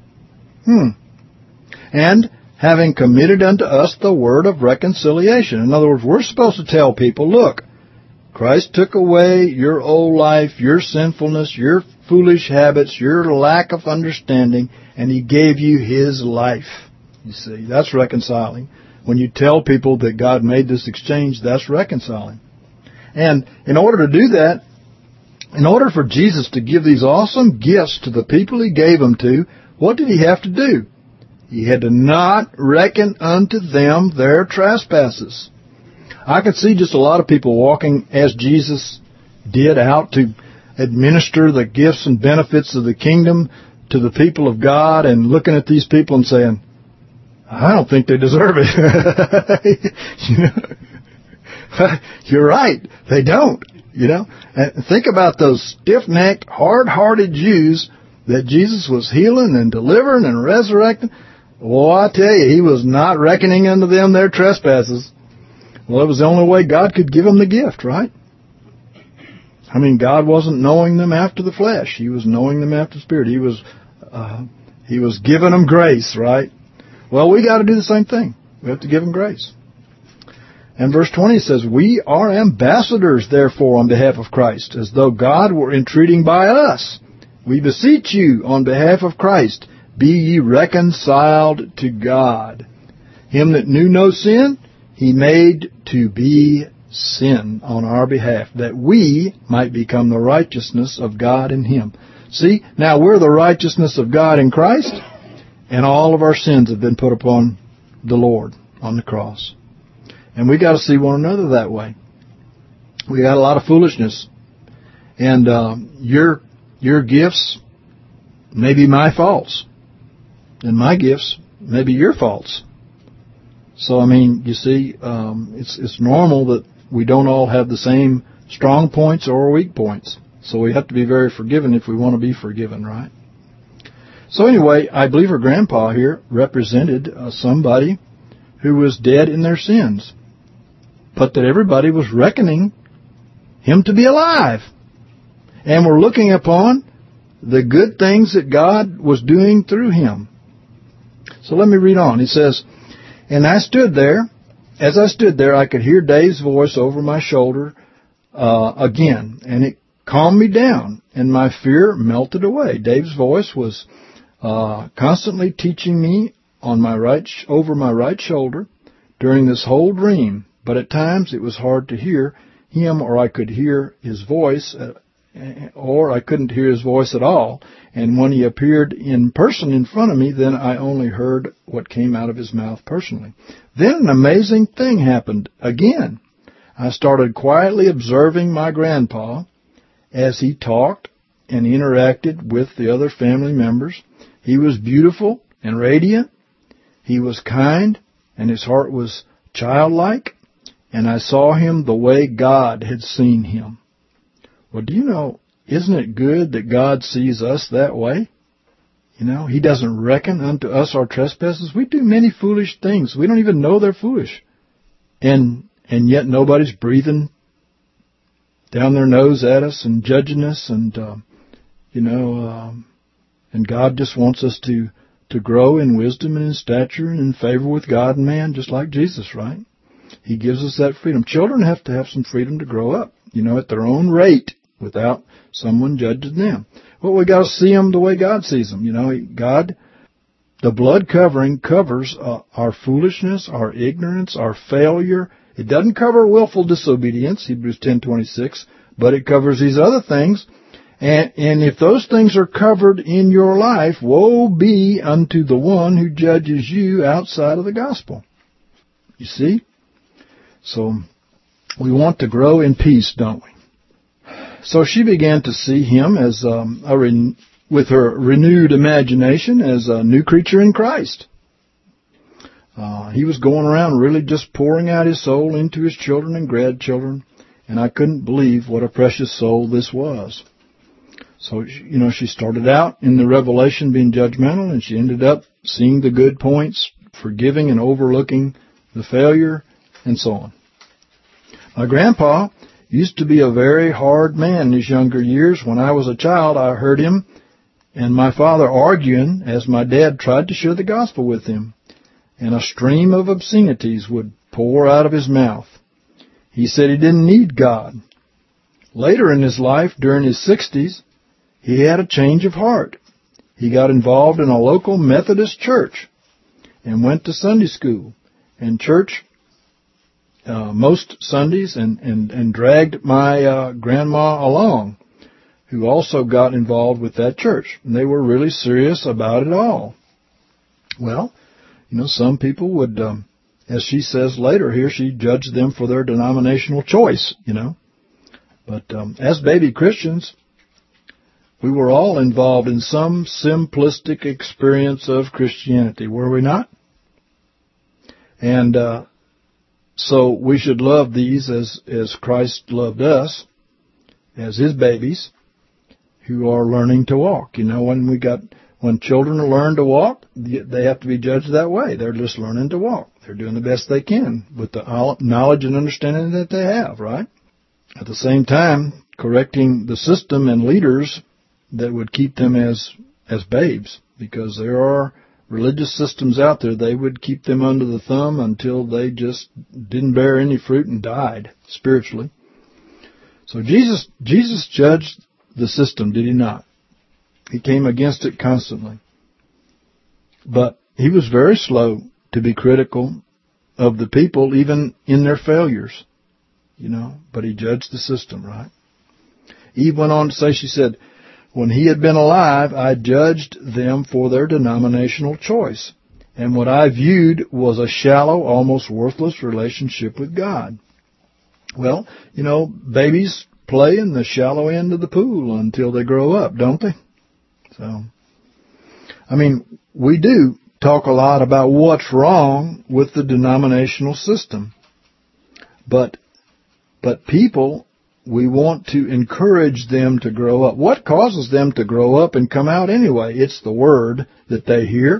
And having committed unto us the word of reconciliation." In other words, we're supposed to tell people, look, Christ took away your old life, your sinfulness, your foolish habits, your lack of understanding, and He gave you His life. You see, that's reconciling. When you tell people that God made this exchange, that's reconciling. And in order to do that, in order for Jesus to give these awesome gifts to the people He gave them to, what did He have to do? He had to not reckon unto them their trespasses. I could see just a lot of people walking as Jesus did out to administer the gifts and benefits of the kingdom to the people of God, and looking at these people and saying, I don't think they deserve it. You're right. They don't. And think about those stiff-necked, hard-hearted Jews that Jesus was healing and delivering and resurrecting. Well, I tell you, He was not reckoning unto them their trespasses. Well, it was the only way God could give them the gift, right? I mean, God wasn't knowing them after the flesh. He was knowing them after the Spirit. He was giving them grace, right? Well, we got to do the same thing. We have to give them grace. And verse 20 says, we are ambassadors, therefore, on behalf of Christ, as though God were entreating by us. We beseech you, on behalf of Christ, be ye reconciled to God. Him that knew no sin, He made to be sin on our behalf, that we might become the righteousness of God in Him. See, now we're the righteousness of God in Christ, and all of our sins have been put upon the Lord on the cross. And we got to see one another that way. We got a lot of foolishness. And your gifts may be my faults. And my gifts may be your faults. So, I mean, you see, it's normal that we don't all have the same strong points or weak points. So we have to be very forgiving if we want to be forgiven, right? So anyway, I believe her grandpa here represented somebody who was dead in their sins, but that everybody was reckoning him to be alive. And were looking upon the good things that God was doing through him. So let me read on. He says, and as I stood there, I could hear Dave's voice over my shoulder again, and it calmed me down, and my fear melted away. Dave's voice was constantly teaching me on over my right shoulder during this whole dream, but at times it was hard to hear him, or I could hear his voice, or I couldn't hear his voice at all. And when he appeared in person in front of me, then I only heard what came out of his mouth personally. Then an amazing thing happened again. I started quietly observing my grandpa as he talked and interacted with the other family members. He was beautiful and radiant. He was kind, and his heart was childlike, and I saw him the way God had seen him. Well, do you know, isn't it good that God sees us that way? You know, He doesn't reckon unto us our trespasses. We do many foolish things. We don't even know they're foolish. And yet nobody's breathing down their nose at us and judging us, and and God just wants us to grow in wisdom and in stature and in favor with God and man, just like Jesus, right? He gives us that freedom. Children have to have some freedom to grow up, at their own rate, without someone judging them. Well, we got to see them the way God sees them. God, the blood covering covers our foolishness, our ignorance, our failure. It doesn't cover willful disobedience, Hebrews 10:26, but it covers these other things. And if those things are covered in your life, woe be unto the one who judges you outside of the gospel. You see? So we want to grow in peace, don't we? So she began to see him as with her renewed imagination as a new creature in Christ. He was going around really just pouring out his soul into his children and grandchildren, and I couldn't believe what a precious soul this was. So, she started out in the revelation being judgmental, and she ended up seeing the good points, forgiving and overlooking the failure, and so on. My grandpa used to be a very hard man in his younger years. When I was a child, I heard him and my father arguing as my dad tried to share the gospel with him, and a stream of obscenities would pour out of his mouth. He said he didn't need God. Later in his life, during his 60s, he had a change of heart. He got involved in a local Methodist church and went to Sunday school and church most Sundays and dragged my grandma along, who also got involved with that church. And they were really serious about it all. Well, some people would, as she says later here, she judged them for their denominational choice, But as baby Christians, we were all involved in some simplistic experience of Christianity, were we not? And so we should love these as Christ loved us, as His babies who are learning to walk. When children learn to walk, they have to be judged that way. They're just learning to walk. They're doing the best they can with the knowledge and understanding that they have, right? At the same time, correcting the system and leaders that would keep them as babes, because there are religious systems out there, they would keep them under the thumb until they just didn't bear any fruit and died spiritually. So Jesus judged the system, did He not? He came against it constantly. But He was very slow to be critical of the people, even in their failures, but He judged the system, right? Eve went on to say, she said, when He had been alive, I judged them for their denominational choice. And what I viewed was a shallow, almost worthless relationship with God. Well, babies play in the shallow end of the pool until they grow up, don't they? So, we do talk a lot about what's wrong with the denominational system. But people, we want to encourage them to grow up. What causes them to grow up and come out anyway? It's the Word that they hear.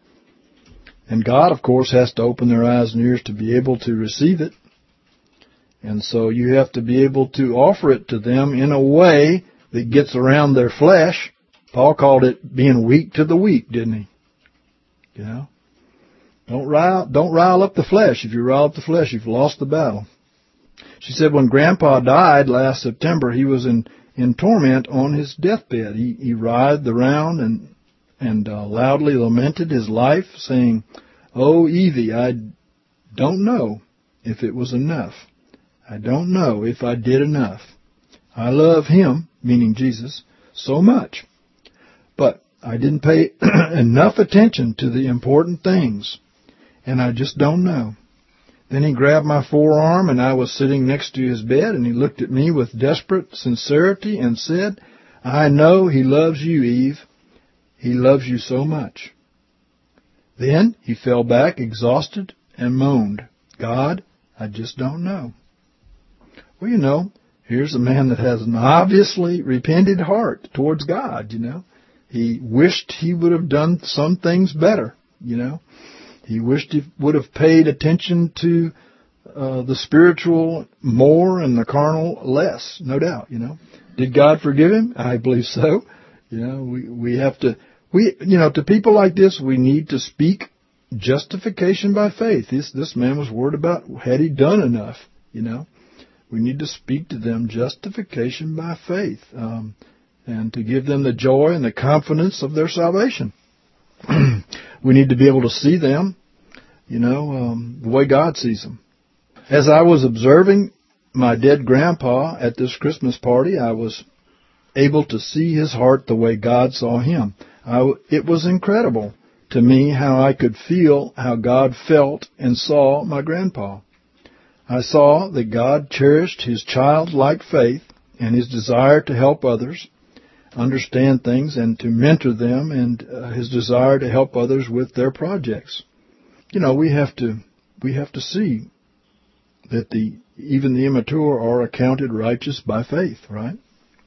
And God, of course, has to open their eyes and ears to be able to receive it. And so you have to be able to offer it to them in a way that gets around their flesh. Paul called it being weak to the weak, didn't he? Don't rile up the flesh. If you rile up the flesh, you've lost the battle. She said when Grandpa died last September, he was in torment on his deathbed. He writhed around and loudly lamented his life, saying, "Oh, Evie, I don't know if it was enough. I don't know if I did enough. I love Him," meaning Jesus, "so much. But I didn't pay enough attention to the important things, and I just don't know." Then he grabbed my forearm, and I was sitting next to his bed, and he looked at me with desperate sincerity and said, "I know He loves you, Eve. He loves you so much." Then he fell back exhausted and moaned, "God, I just don't know." Well, here's a man that has an obviously repentant heart towards God, He wished he would have done some things better, He wished he would have paid attention to the spiritual more and the carnal less, no doubt, Did God forgive him? I believe so. We have to, to people like this, we need to speak justification by faith. This man was worried about, had he done enough, We need to speak to them justification by faith, and to give them the joy and the confidence of their salvation. We need to be able to see them, the way God sees them. As I was observing my dead grandpa at this Christmas party, I was able to see his heart the way God saw him. It was incredible to me how I could feel how God felt and saw my grandpa. I saw that God cherished his childlike faith and his desire to help others understand things and to mentor them, and his desire to help others with their projects. We have to see that even the immature are accounted righteous by faith, right?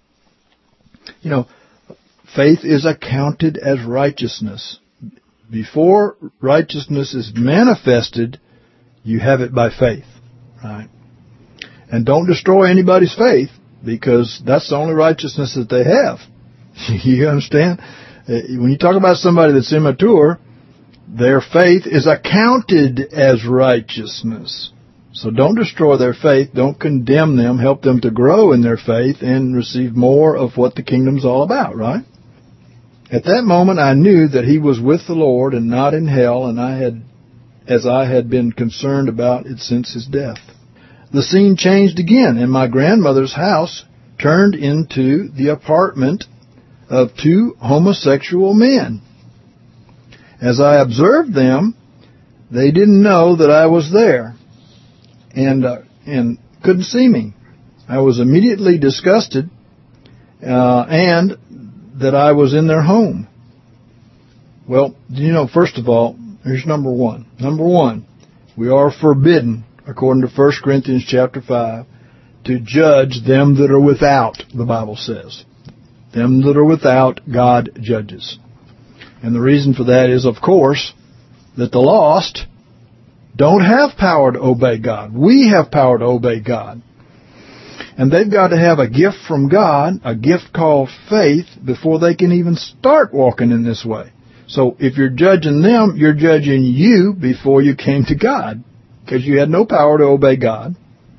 Faith is accounted as righteousness. Before righteousness is manifested, you have it by faith, right? And don't destroy anybody's faith, because that's the only righteousness that they have. You understand? When you talk about somebody that's immature, their faith is accounted as righteousness. So don't destroy their faith. Don't condemn them. Help them to grow in their faith and receive more of what the kingdom's all about, right? At that moment, I knew that he was with the Lord and not in hell, and as I had been concerned about it since his death. The scene changed again, and my grandmother's house turned into the apartment of two homosexual men. As I observed them, they didn't know that I was there and couldn't see me. I was immediately disgusted and that I was in their home. Well, first of all, here's number one. Number one, we are forbidden, according to 1 Corinthians chapter 5, to judge them that are without, the Bible says. Them that are without, God judges. And the reason for that is, of course, that the lost don't have power to obey God. We have power to obey God. And they've got to have a gift from God, a gift called faith, before they can even start walking in this way. So if you're judging them, you're judging you before you came to God, because you had no power to obey God,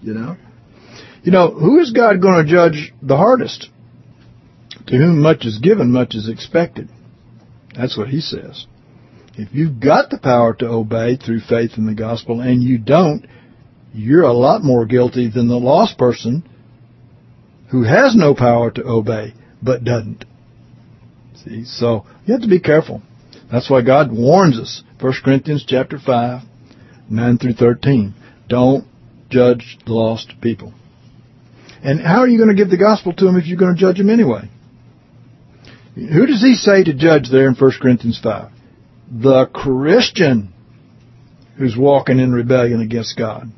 who is God going to judge the hardest? To whom much is given, much is expected. That's what he says. If you've got the power to obey through faith in the gospel and you don't, you're a lot more guilty than the lost person who has no power to obey but doesn't. See, so you have to be careful. That's why God warns us. 1 Corinthians chapter 5, 9 through 13. Don't judge the lost people. And how are you going to give the gospel to them if you're going to judge them anyway? Who does he say to judge there in 1 Corinthians 5? The Christian who's walking in rebellion against God.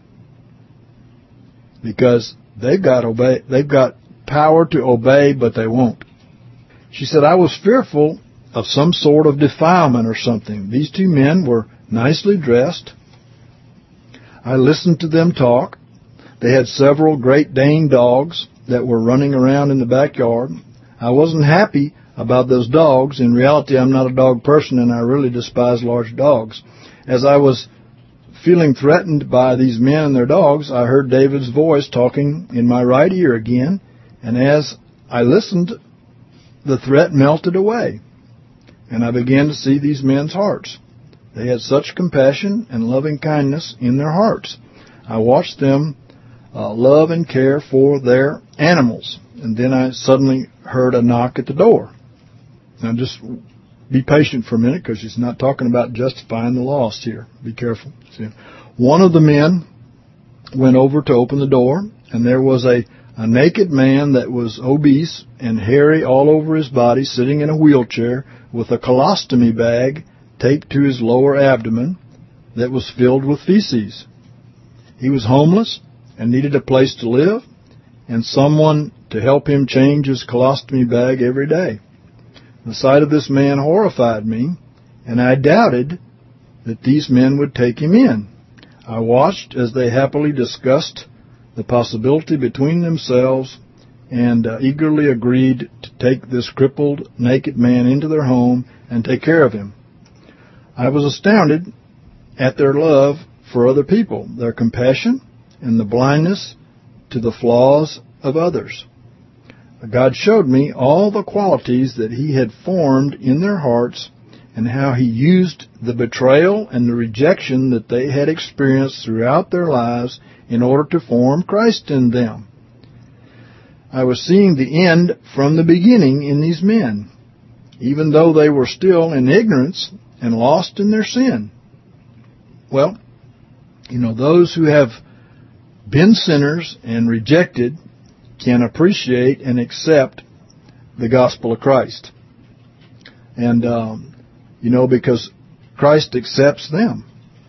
Because they've got power to obey, but they won't. She said, I was fearful of some sort of defilement or something. These two men were nicely dressed. I listened to them talk. They had several Great Dane dogs that were running around in the backyard. I wasn't happy about those dogs. In reality, I'm not a dog person, and I really despise large dogs. As I was feeling threatened by these men and their dogs, I heard David's voice talking in my right ear again, and as I listened, the threat melted away, and I began to see these men's hearts. They had such compassion and loving kindness in their hearts. I watched them love and care for their animals, and then I suddenly heard a knock at the door. Now just be patient for a minute, because he's not talking about justifying the lost here. Be careful. See, one of the men went over to open the door, and there was a naked man that was obese and hairy all over his body, sitting in a wheelchair with a colostomy bag taped to his lower abdomen that was filled with feces. He was homeless and needed a place to live and someone to help him change his colostomy bag every day. The sight of this man horrified me, and I doubted that these men would take him in. I watched as they happily discussed the possibility between themselves and eagerly agreed to take this crippled, naked man into their home and take care of him. I was astounded at their love for other people, their compassion, and the blindness to the flaws of others. God showed me all the qualities that he had formed in their hearts and how he used the betrayal and the rejection that they had experienced throughout their lives in order to form Christ in them. I was seeing the end from the beginning in these men, even though they were still in ignorance and lost in their sin. Well, those who have been sinners and rejected can appreciate and accept the gospel of Christ. And, because Christ accepts them.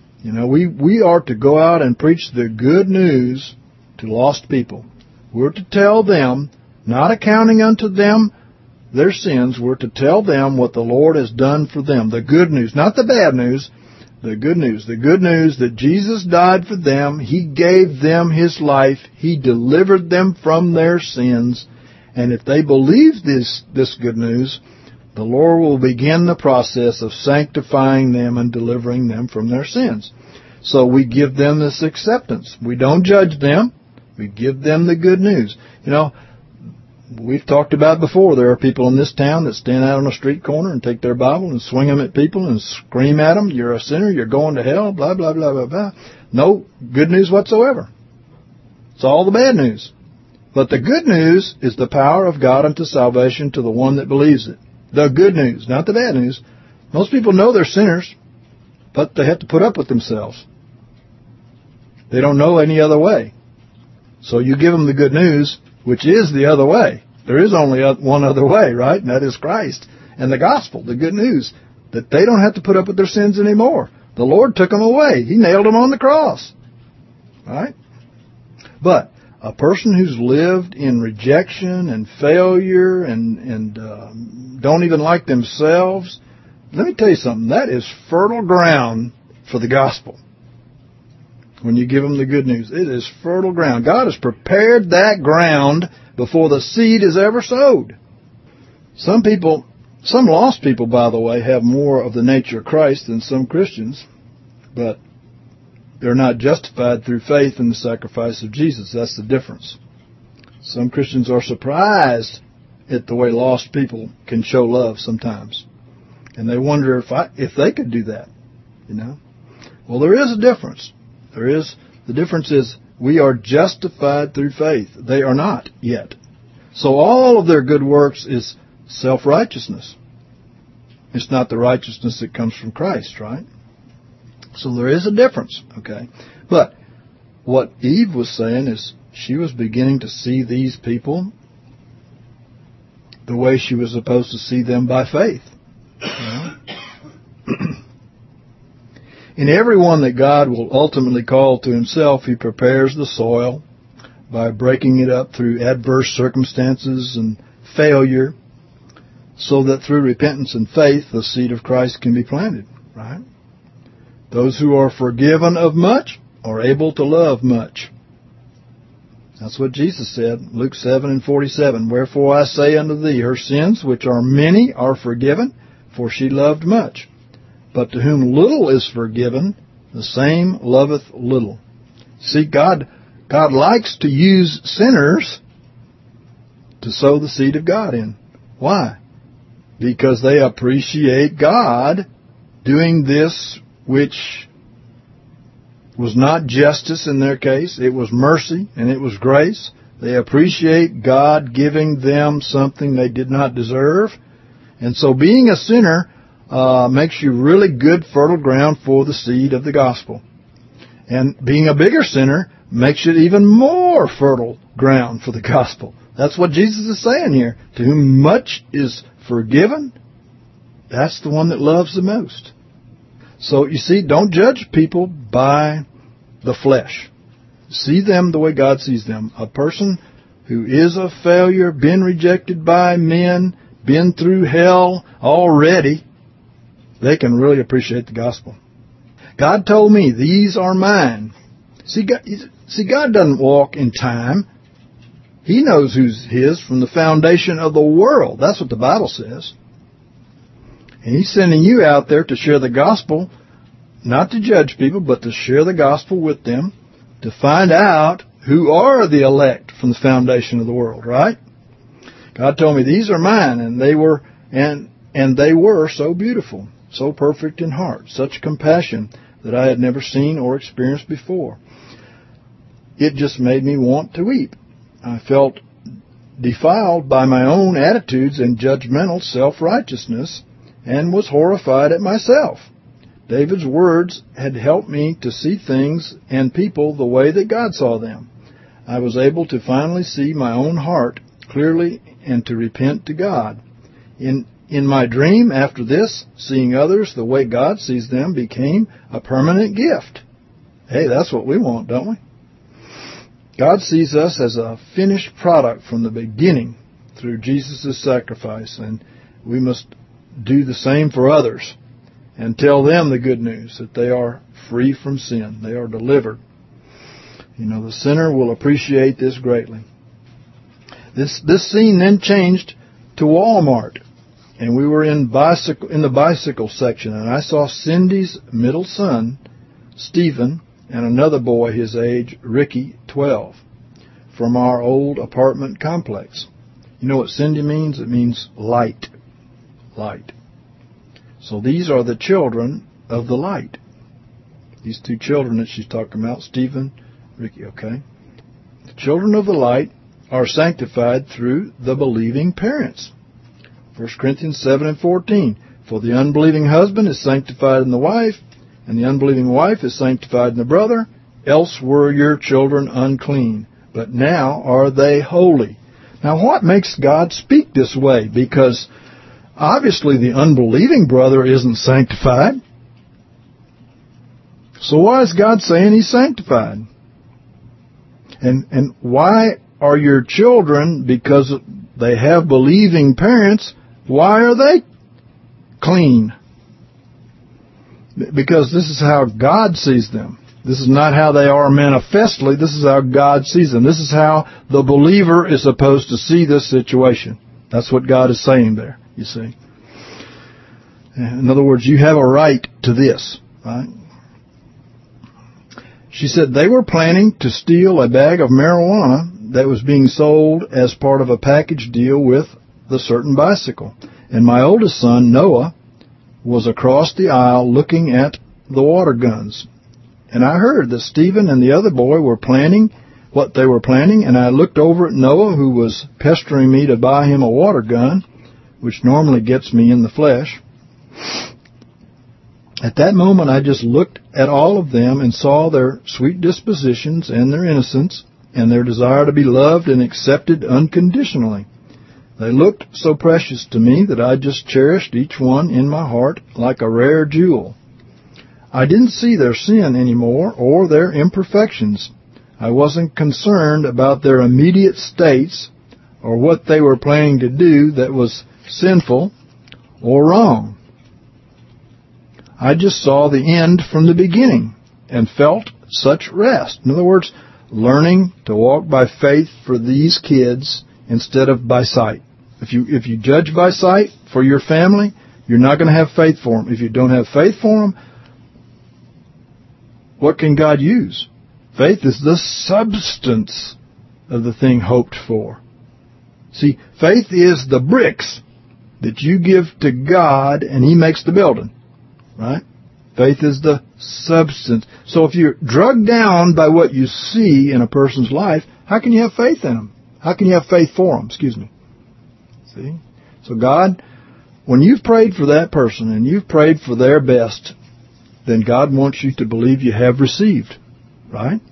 We are to go out and preach the good news to lost people. We're to tell them, not accounting unto them their sins, we're to tell them what the Lord has done for them. The good news, not the bad news, the good news. The good news that Jesus died for them. He gave them His life. He delivered them from their sins. And if they believe this good news, the Lord will begin the process of sanctifying them and delivering them from their sins. So we give them this acceptance. We don't judge them. We give them the good news. You know, we've talked about before, there are people in this town that stand out on a street corner and take their Bible and swing them at people and scream at them, you're a sinner, you're going to hell, blah, blah, blah, blah, blah. No good news whatsoever. It's all the bad news. But the good news is the power of God unto salvation to the one that believes it. The good news, not the bad news. Most people know they're sinners, but they have to put up with themselves. They don't know any other way. So you give them the good news, which is the other way. There is only one other way, right? And that is Christ and the gospel, the good news, that they don't have to put up with their sins anymore. The Lord took them away. He nailed them on the cross. Right? But a person who's lived in rejection and failure and don't even like themselves, let me tell you something. That is fertile ground for the gospel. When you give them the good news, it is fertile ground. God has prepared that ground before the seed is ever sowed. Some lost people, by the way, have more of the nature of Christ than some Christians, but they're not justified through faith in the sacrifice of Jesus. That's the difference. Some Christians are surprised at the way lost people can show love sometimes. And they wonder if they could do that, you know. Well, there is a difference. The difference is we are justified through faith. They are not yet. So all of their good works is self-righteousness. It's not the righteousness that comes from Christ, right? So there is a difference, okay? But what Eve was saying is she was beginning to see these people the way she was supposed to see them by faith. You know? In everyone that God will ultimately call to himself, he prepares the soil by breaking it up through adverse circumstances and failure so that through repentance and faith, the seed of Christ can be planted, right? Those who are forgiven of much are able to love much. That's what Jesus said, Luke 7:47. Wherefore I say unto thee, her sins, which are many, are forgiven, for she loved much. But to whom little is forgiven, the same loveth little. See, God likes to use sinners to sow the seed of God in. Why? Because they appreciate God doing this which was not justice in their case. It was mercy and it was grace. They appreciate God giving them something they did not deserve. And so being a sinner makes you really good fertile ground for the seed of the gospel. And being a bigger sinner makes it even more fertile ground for the gospel. That's what Jesus is saying here. To whom much is forgiven, that's the one that loves the most. So, you see, don't judge people by the flesh. See them the way God sees them. A person who is a failure, been rejected by men, been through hell already, they can really appreciate the gospel. God told me, these are mine. See, God doesn't walk in time. He knows who's His from the foundation of the world. That's what the Bible says. And He's sending you out there to share the gospel, not to judge people, but to share the gospel with them, to find out who are the elect from the foundation of the world, right? God told me, these are mine, and they were so beautiful, so perfect in heart, such compassion that I had never seen or experienced before. It just made me want to weep. I felt defiled by my own attitudes and judgmental self-righteousness and was horrified at myself. David's words had helped me to see things and people the way that God saw them. I was able to finally see my own heart clearly and to repent to God. In my dream, after this, seeing others the way God sees them became a permanent gift. Hey, that's what we want, don't we? God sees us as a finished product from the beginning through Jesus' sacrifice, and we must do the same for others and tell them the good news that they are free from sin. They are delivered. You know, the sinner will appreciate this greatly. This scene then changed to Walmart, and we were in the bicycle section, and I saw Cindy's middle son Stephen, and another boy his age, Ricky, 12, from our old apartment complex. You know what Cindy means? It means light. Light. So these are the children of the light. These two children that she's talking about, Stephen, Ricky, okay? The children of the light are sanctified through the believing parents. 1 Corinthians 7:14. For the unbelieving husband is sanctified in the wife, and the unbelieving wife is sanctified in the brother, else were your children unclean, but now are they holy. Now what makes God speak this way? Because obviously the unbelieving brother isn't sanctified. So why is God saying he's sanctified? And why are your children, because they have believing parents, why are they clean? Because this is how God sees them. This is not how they are manifestly. This is how God sees them. This is how the believer is supposed to see this situation. That's what God is saying there, you see. In other words, you have a right to this, right? She said they were planning to steal a bag of marijuana that was being sold as part of a package deal with the certain bicycle. And my oldest son, Noah, was across the aisle looking at the water guns. And I heard that Stephen and the other boy were planning what they were planning, and I looked over at Noah, who was pestering me to buy him a water gun, which normally gets me in the flesh. At that moment, I just looked at all of them and saw their sweet dispositions and their innocence and their desire to be loved and accepted unconditionally. They looked so precious to me that I just cherished each one in my heart like a rare jewel. I didn't see their sin anymore or their imperfections. I wasn't concerned about their immediate states or what they were planning to do that was sinful or wrong. I just saw the end from the beginning and felt such rest. In other words, learning to walk by faith for these kids instead of by sight. If you judge by sight for your family, you're not going to have faith for them. If you don't have faith for them, what can God use? Faith is the substance of the thing hoped for. See, faith is the bricks that you give to God and He makes the building. Right? Faith is the substance. So if you're drugged down by what you see in a person's life, how can you have faith in them? How can you have faith for them? See? So God, when you've prayed for that person and you've prayed for their best, then God wants you to believe you have received. Right?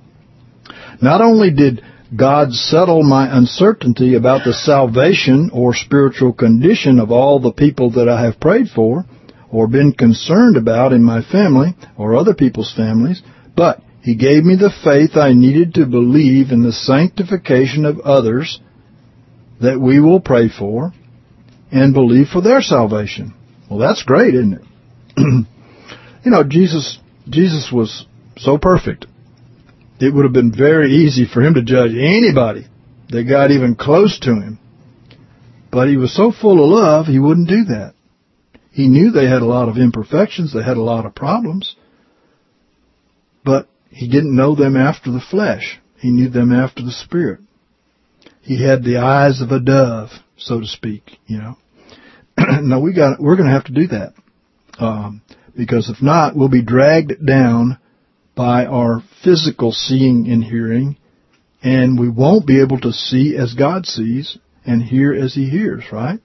Not only did God settle my uncertainty about the salvation or spiritual condition of all the people that I have prayed for, or been concerned about in my family or other people's families, but He gave me the faith I needed to believe in the sanctification of others that we will pray for and believe for their salvation. Well, that's great, isn't it? You know, Jesus was so perfect. It would have been very easy for Him to judge anybody that got even close to Him. But He was so full of love, He wouldn't do that. He knew they had a lot of imperfections, they had a lot of problems, but He didn't know them after the flesh. He knew them after the Spirit. He had the eyes of a dove, so to speak, you know. Now we're going to have to do that, because if not, we'll be dragged down by our physical seeing and hearing, and we won't be able to see as God sees and hear as He hears, right?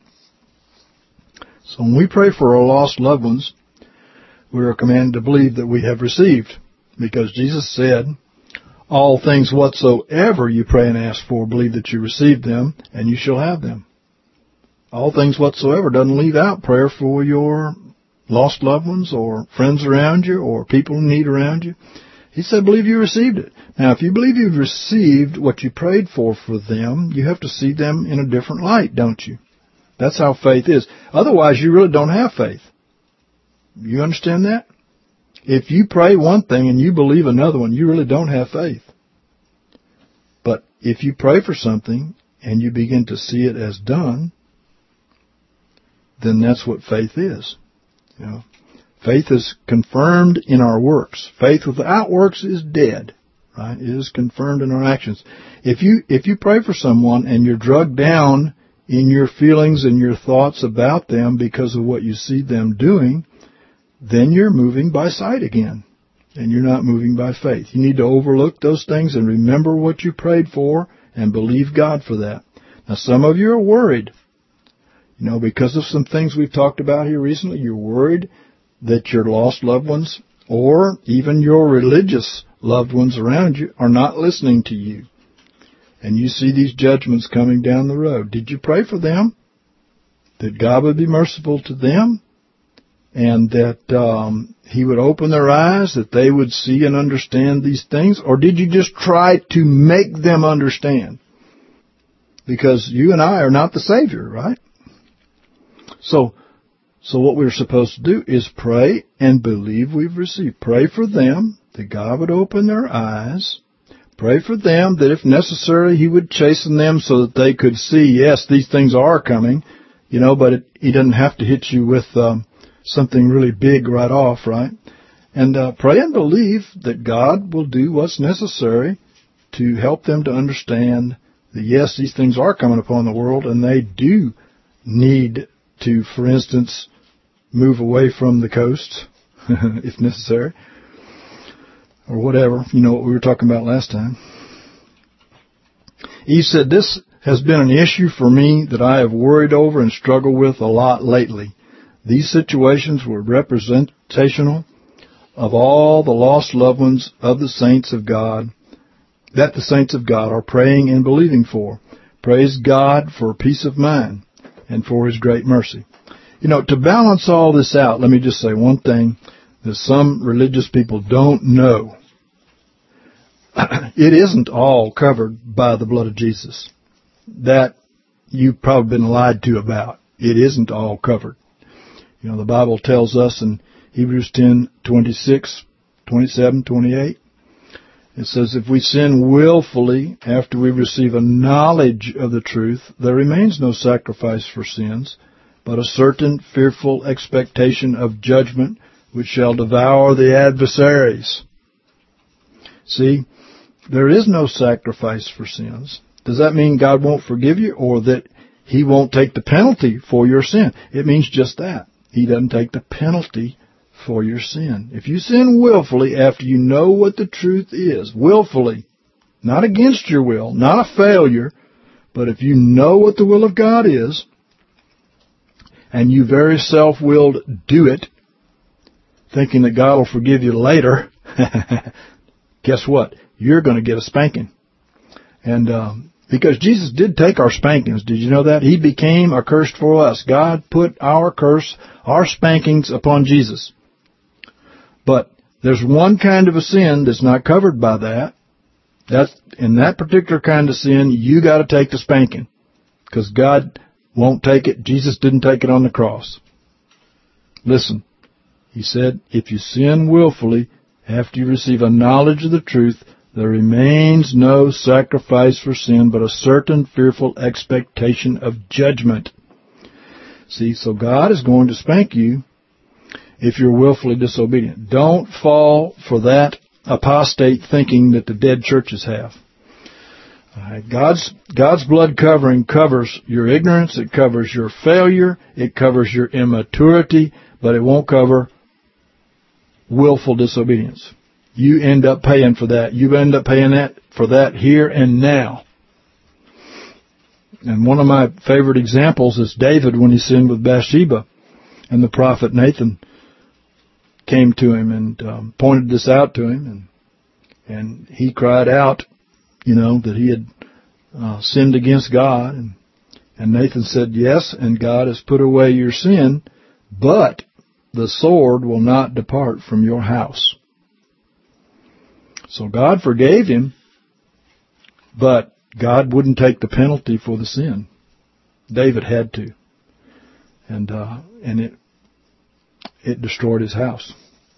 So when we pray for our lost loved ones, we are commanded to believe that we have received, because Jesus said, all things whatsoever you pray and ask for, believe that you received them, and you shall have them. All things whatsoever doesn't leave out prayer for your lost loved ones or friends around you or people in need around you. He said, believe you received it. Now, if you believe you've received what you prayed for them, you have to see them in a different light, don't you? That's how faith is. Otherwise, you really don't have faith. You understand that? If you pray one thing and you believe another one, you really don't have faith. But if you pray for something and you begin to see it as done, then that's what faith is. You know, Faith is confirmed in our works. Faith without works is dead. Right? It is confirmed in our actions. If you pray for someone and you're drugged down in your feelings and your thoughts about them because of what you see them doing, then you're moving by sight again. And you're not moving by faith. You need to overlook those things and remember what you prayed for and believe God for that. Now, some of you are worried. Because of some things we've talked about here recently, you're worried that your lost loved ones or even your religious loved ones around you are not listening to you. And you see these judgments coming down the road. Did you pray for them? That God would be merciful to them? And that He would open their eyes, that they would see and understand these things? Or did you just try to make them understand? Because you and I are not the Savior, right? So what we're supposed to do is pray and believe we've received. Pray for them, that God would open their eyes. Pray for them that if necessary He would chasten them so that they could see, yes, these things are coming, but He doesn't have to hit you with something really big right off, right? And pray and believe that God will do what's necessary to help them to understand that, yes, these things are coming upon the world, and they do need to, for instance, move away from the coast, if necessary, or whatever, what we were talking about last time. Eve said, "This has been an issue for me that I have worried over and struggled with a lot lately. These situations were representational of all the lost loved ones of the saints of God, that the saints of God are praying and believing for. Praise God for peace of mind and for His great mercy." To balance all this out, let me just say one thing that some religious people don't know. It isn't all covered by the blood of Jesus. That you've probably been lied to about. It isn't all covered. The Bible tells us in Hebrews 10:26, 27, 28, it says, "If we sin willfully after we receive a knowledge of the truth, there remains no sacrifice for sins, but a certain fearful expectation of judgment which shall devour the adversaries." See, there is no sacrifice for sins. Does that mean God won't forgive you or that He won't take the penalty for your sin? It means just that. He doesn't take the penalty for your sin. If you sin willfully after you know what the truth is, willfully, not against your will, not a failure, but if you know what the will of God is, and you very self-willed do it, thinking that God will forgive you later, guess what? You're going to get a spanking. And because Jesus did take our spankings. Did you know that? He became a curse for us. God put our curse, our spankings upon Jesus. But there's one kind of a sin that's not covered by that. That's in that particular kind of sin, you got to take the spanking. Because God won't take it. Jesus didn't take it on the cross. Listen, He said, if you sin willfully after you receive a knowledge of the truth, there remains no sacrifice for sin, but a certain fearful expectation of judgment. See, so God is going to spank you if you're willfully disobedient. Don't fall for that apostate thinking that the dead churches have. God's blood covering covers your ignorance, it covers your failure, it covers your immaturity, but it won't cover willful disobedience. You end up paying for that. You end up paying for that here and now. And one of my favorite examples is David when he sinned with Bathsheba. And the prophet Nathan came to him and pointed this out to him. And he cried out, that he had sinned against God. And Nathan said, yes, and God has put away your sin, but the sword will not depart from your house. So God forgave him, but God wouldn't take the penalty for the sin. David had to. And it destroyed his house.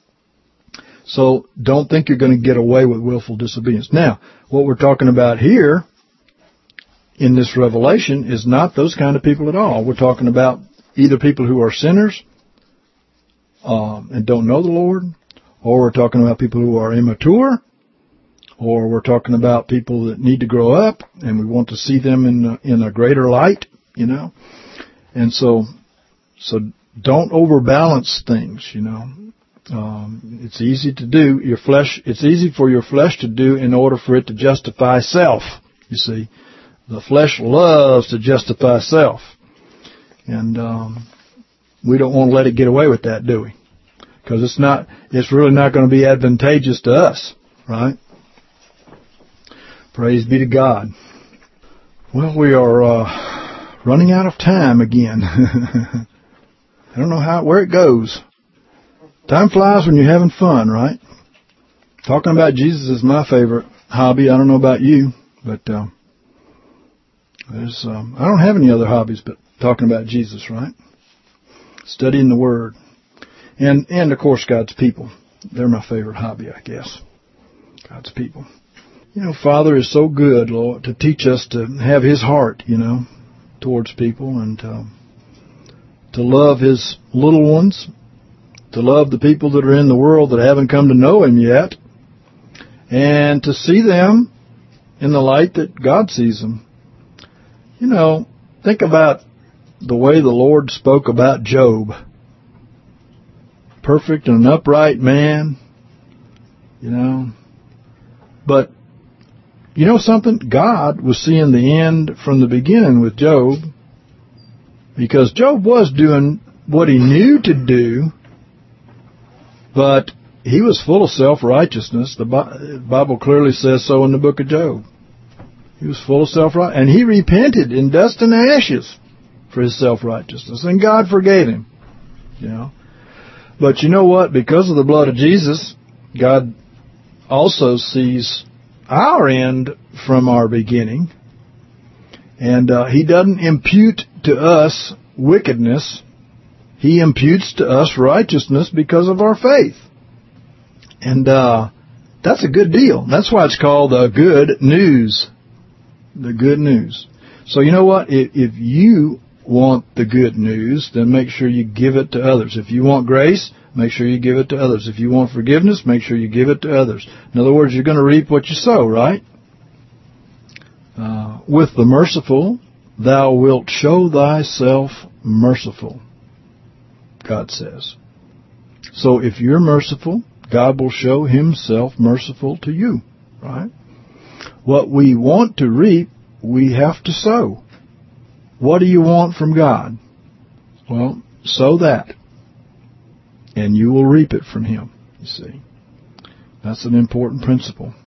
So don't think you're going to get away with willful disobedience. Now, what we're talking about here in this revelation is not those kind of people at all. We're talking about either people who are sinners and don't know the Lord, or we're talking about people who are immature, or we're talking about people that need to grow up and we want to see them in a greater light, And so don't overbalance things, It's easy to do. It's easy for your flesh to do in order for it to justify self, you see. The flesh loves to justify self. And we don't want to let it get away with that, do we? Because it's really not going to be advantageous to us, right? Praise be to God. Well, we are running out of time again. I don't know where it goes. Time flies when you're having fun, right? Talking about Jesus is my favorite hobby. I don't know about you, but I don't have any other hobbies but talking about Jesus, right? Studying the Word. And of course, God's people. They're my favorite hobby, I guess. God's people. Father is so good, Lord, to teach us to have His heart, towards people and to love His little ones, to love the people that are in the world that haven't come to know Him yet, and to see them in the light that God sees them. Think about the way the Lord spoke about Job. Perfect and an upright man, But, something? God was seeing the end from the beginning with Job, because Job was doing what he knew to do, but he was full of self-righteousness. The Bible clearly says so in the book of Job. He was full of self-righteousness, and he repented in dust and ashes for his self-righteousness, and God forgave him. But you know what? Because of the blood of Jesus, God also sees our end from our beginning, and He doesn't impute to us wickedness. He imputes to us righteousness because of our faith. And that's a good deal. That's why it's called the good news. The good news. So you know what? If you want the good news, then make sure you give it to others. If you want grace, make sure you give it to others. If you want forgiveness, make sure you give it to others. In other words, you're going to reap what you sow, right? With the merciful, thou wilt show thyself merciful, God says. So if you're merciful, God will show Himself merciful to you, right? What we want to reap, we have to sow. What do you want from God? Well, sow that, and you will reap it from Him, you see. That's an important principle.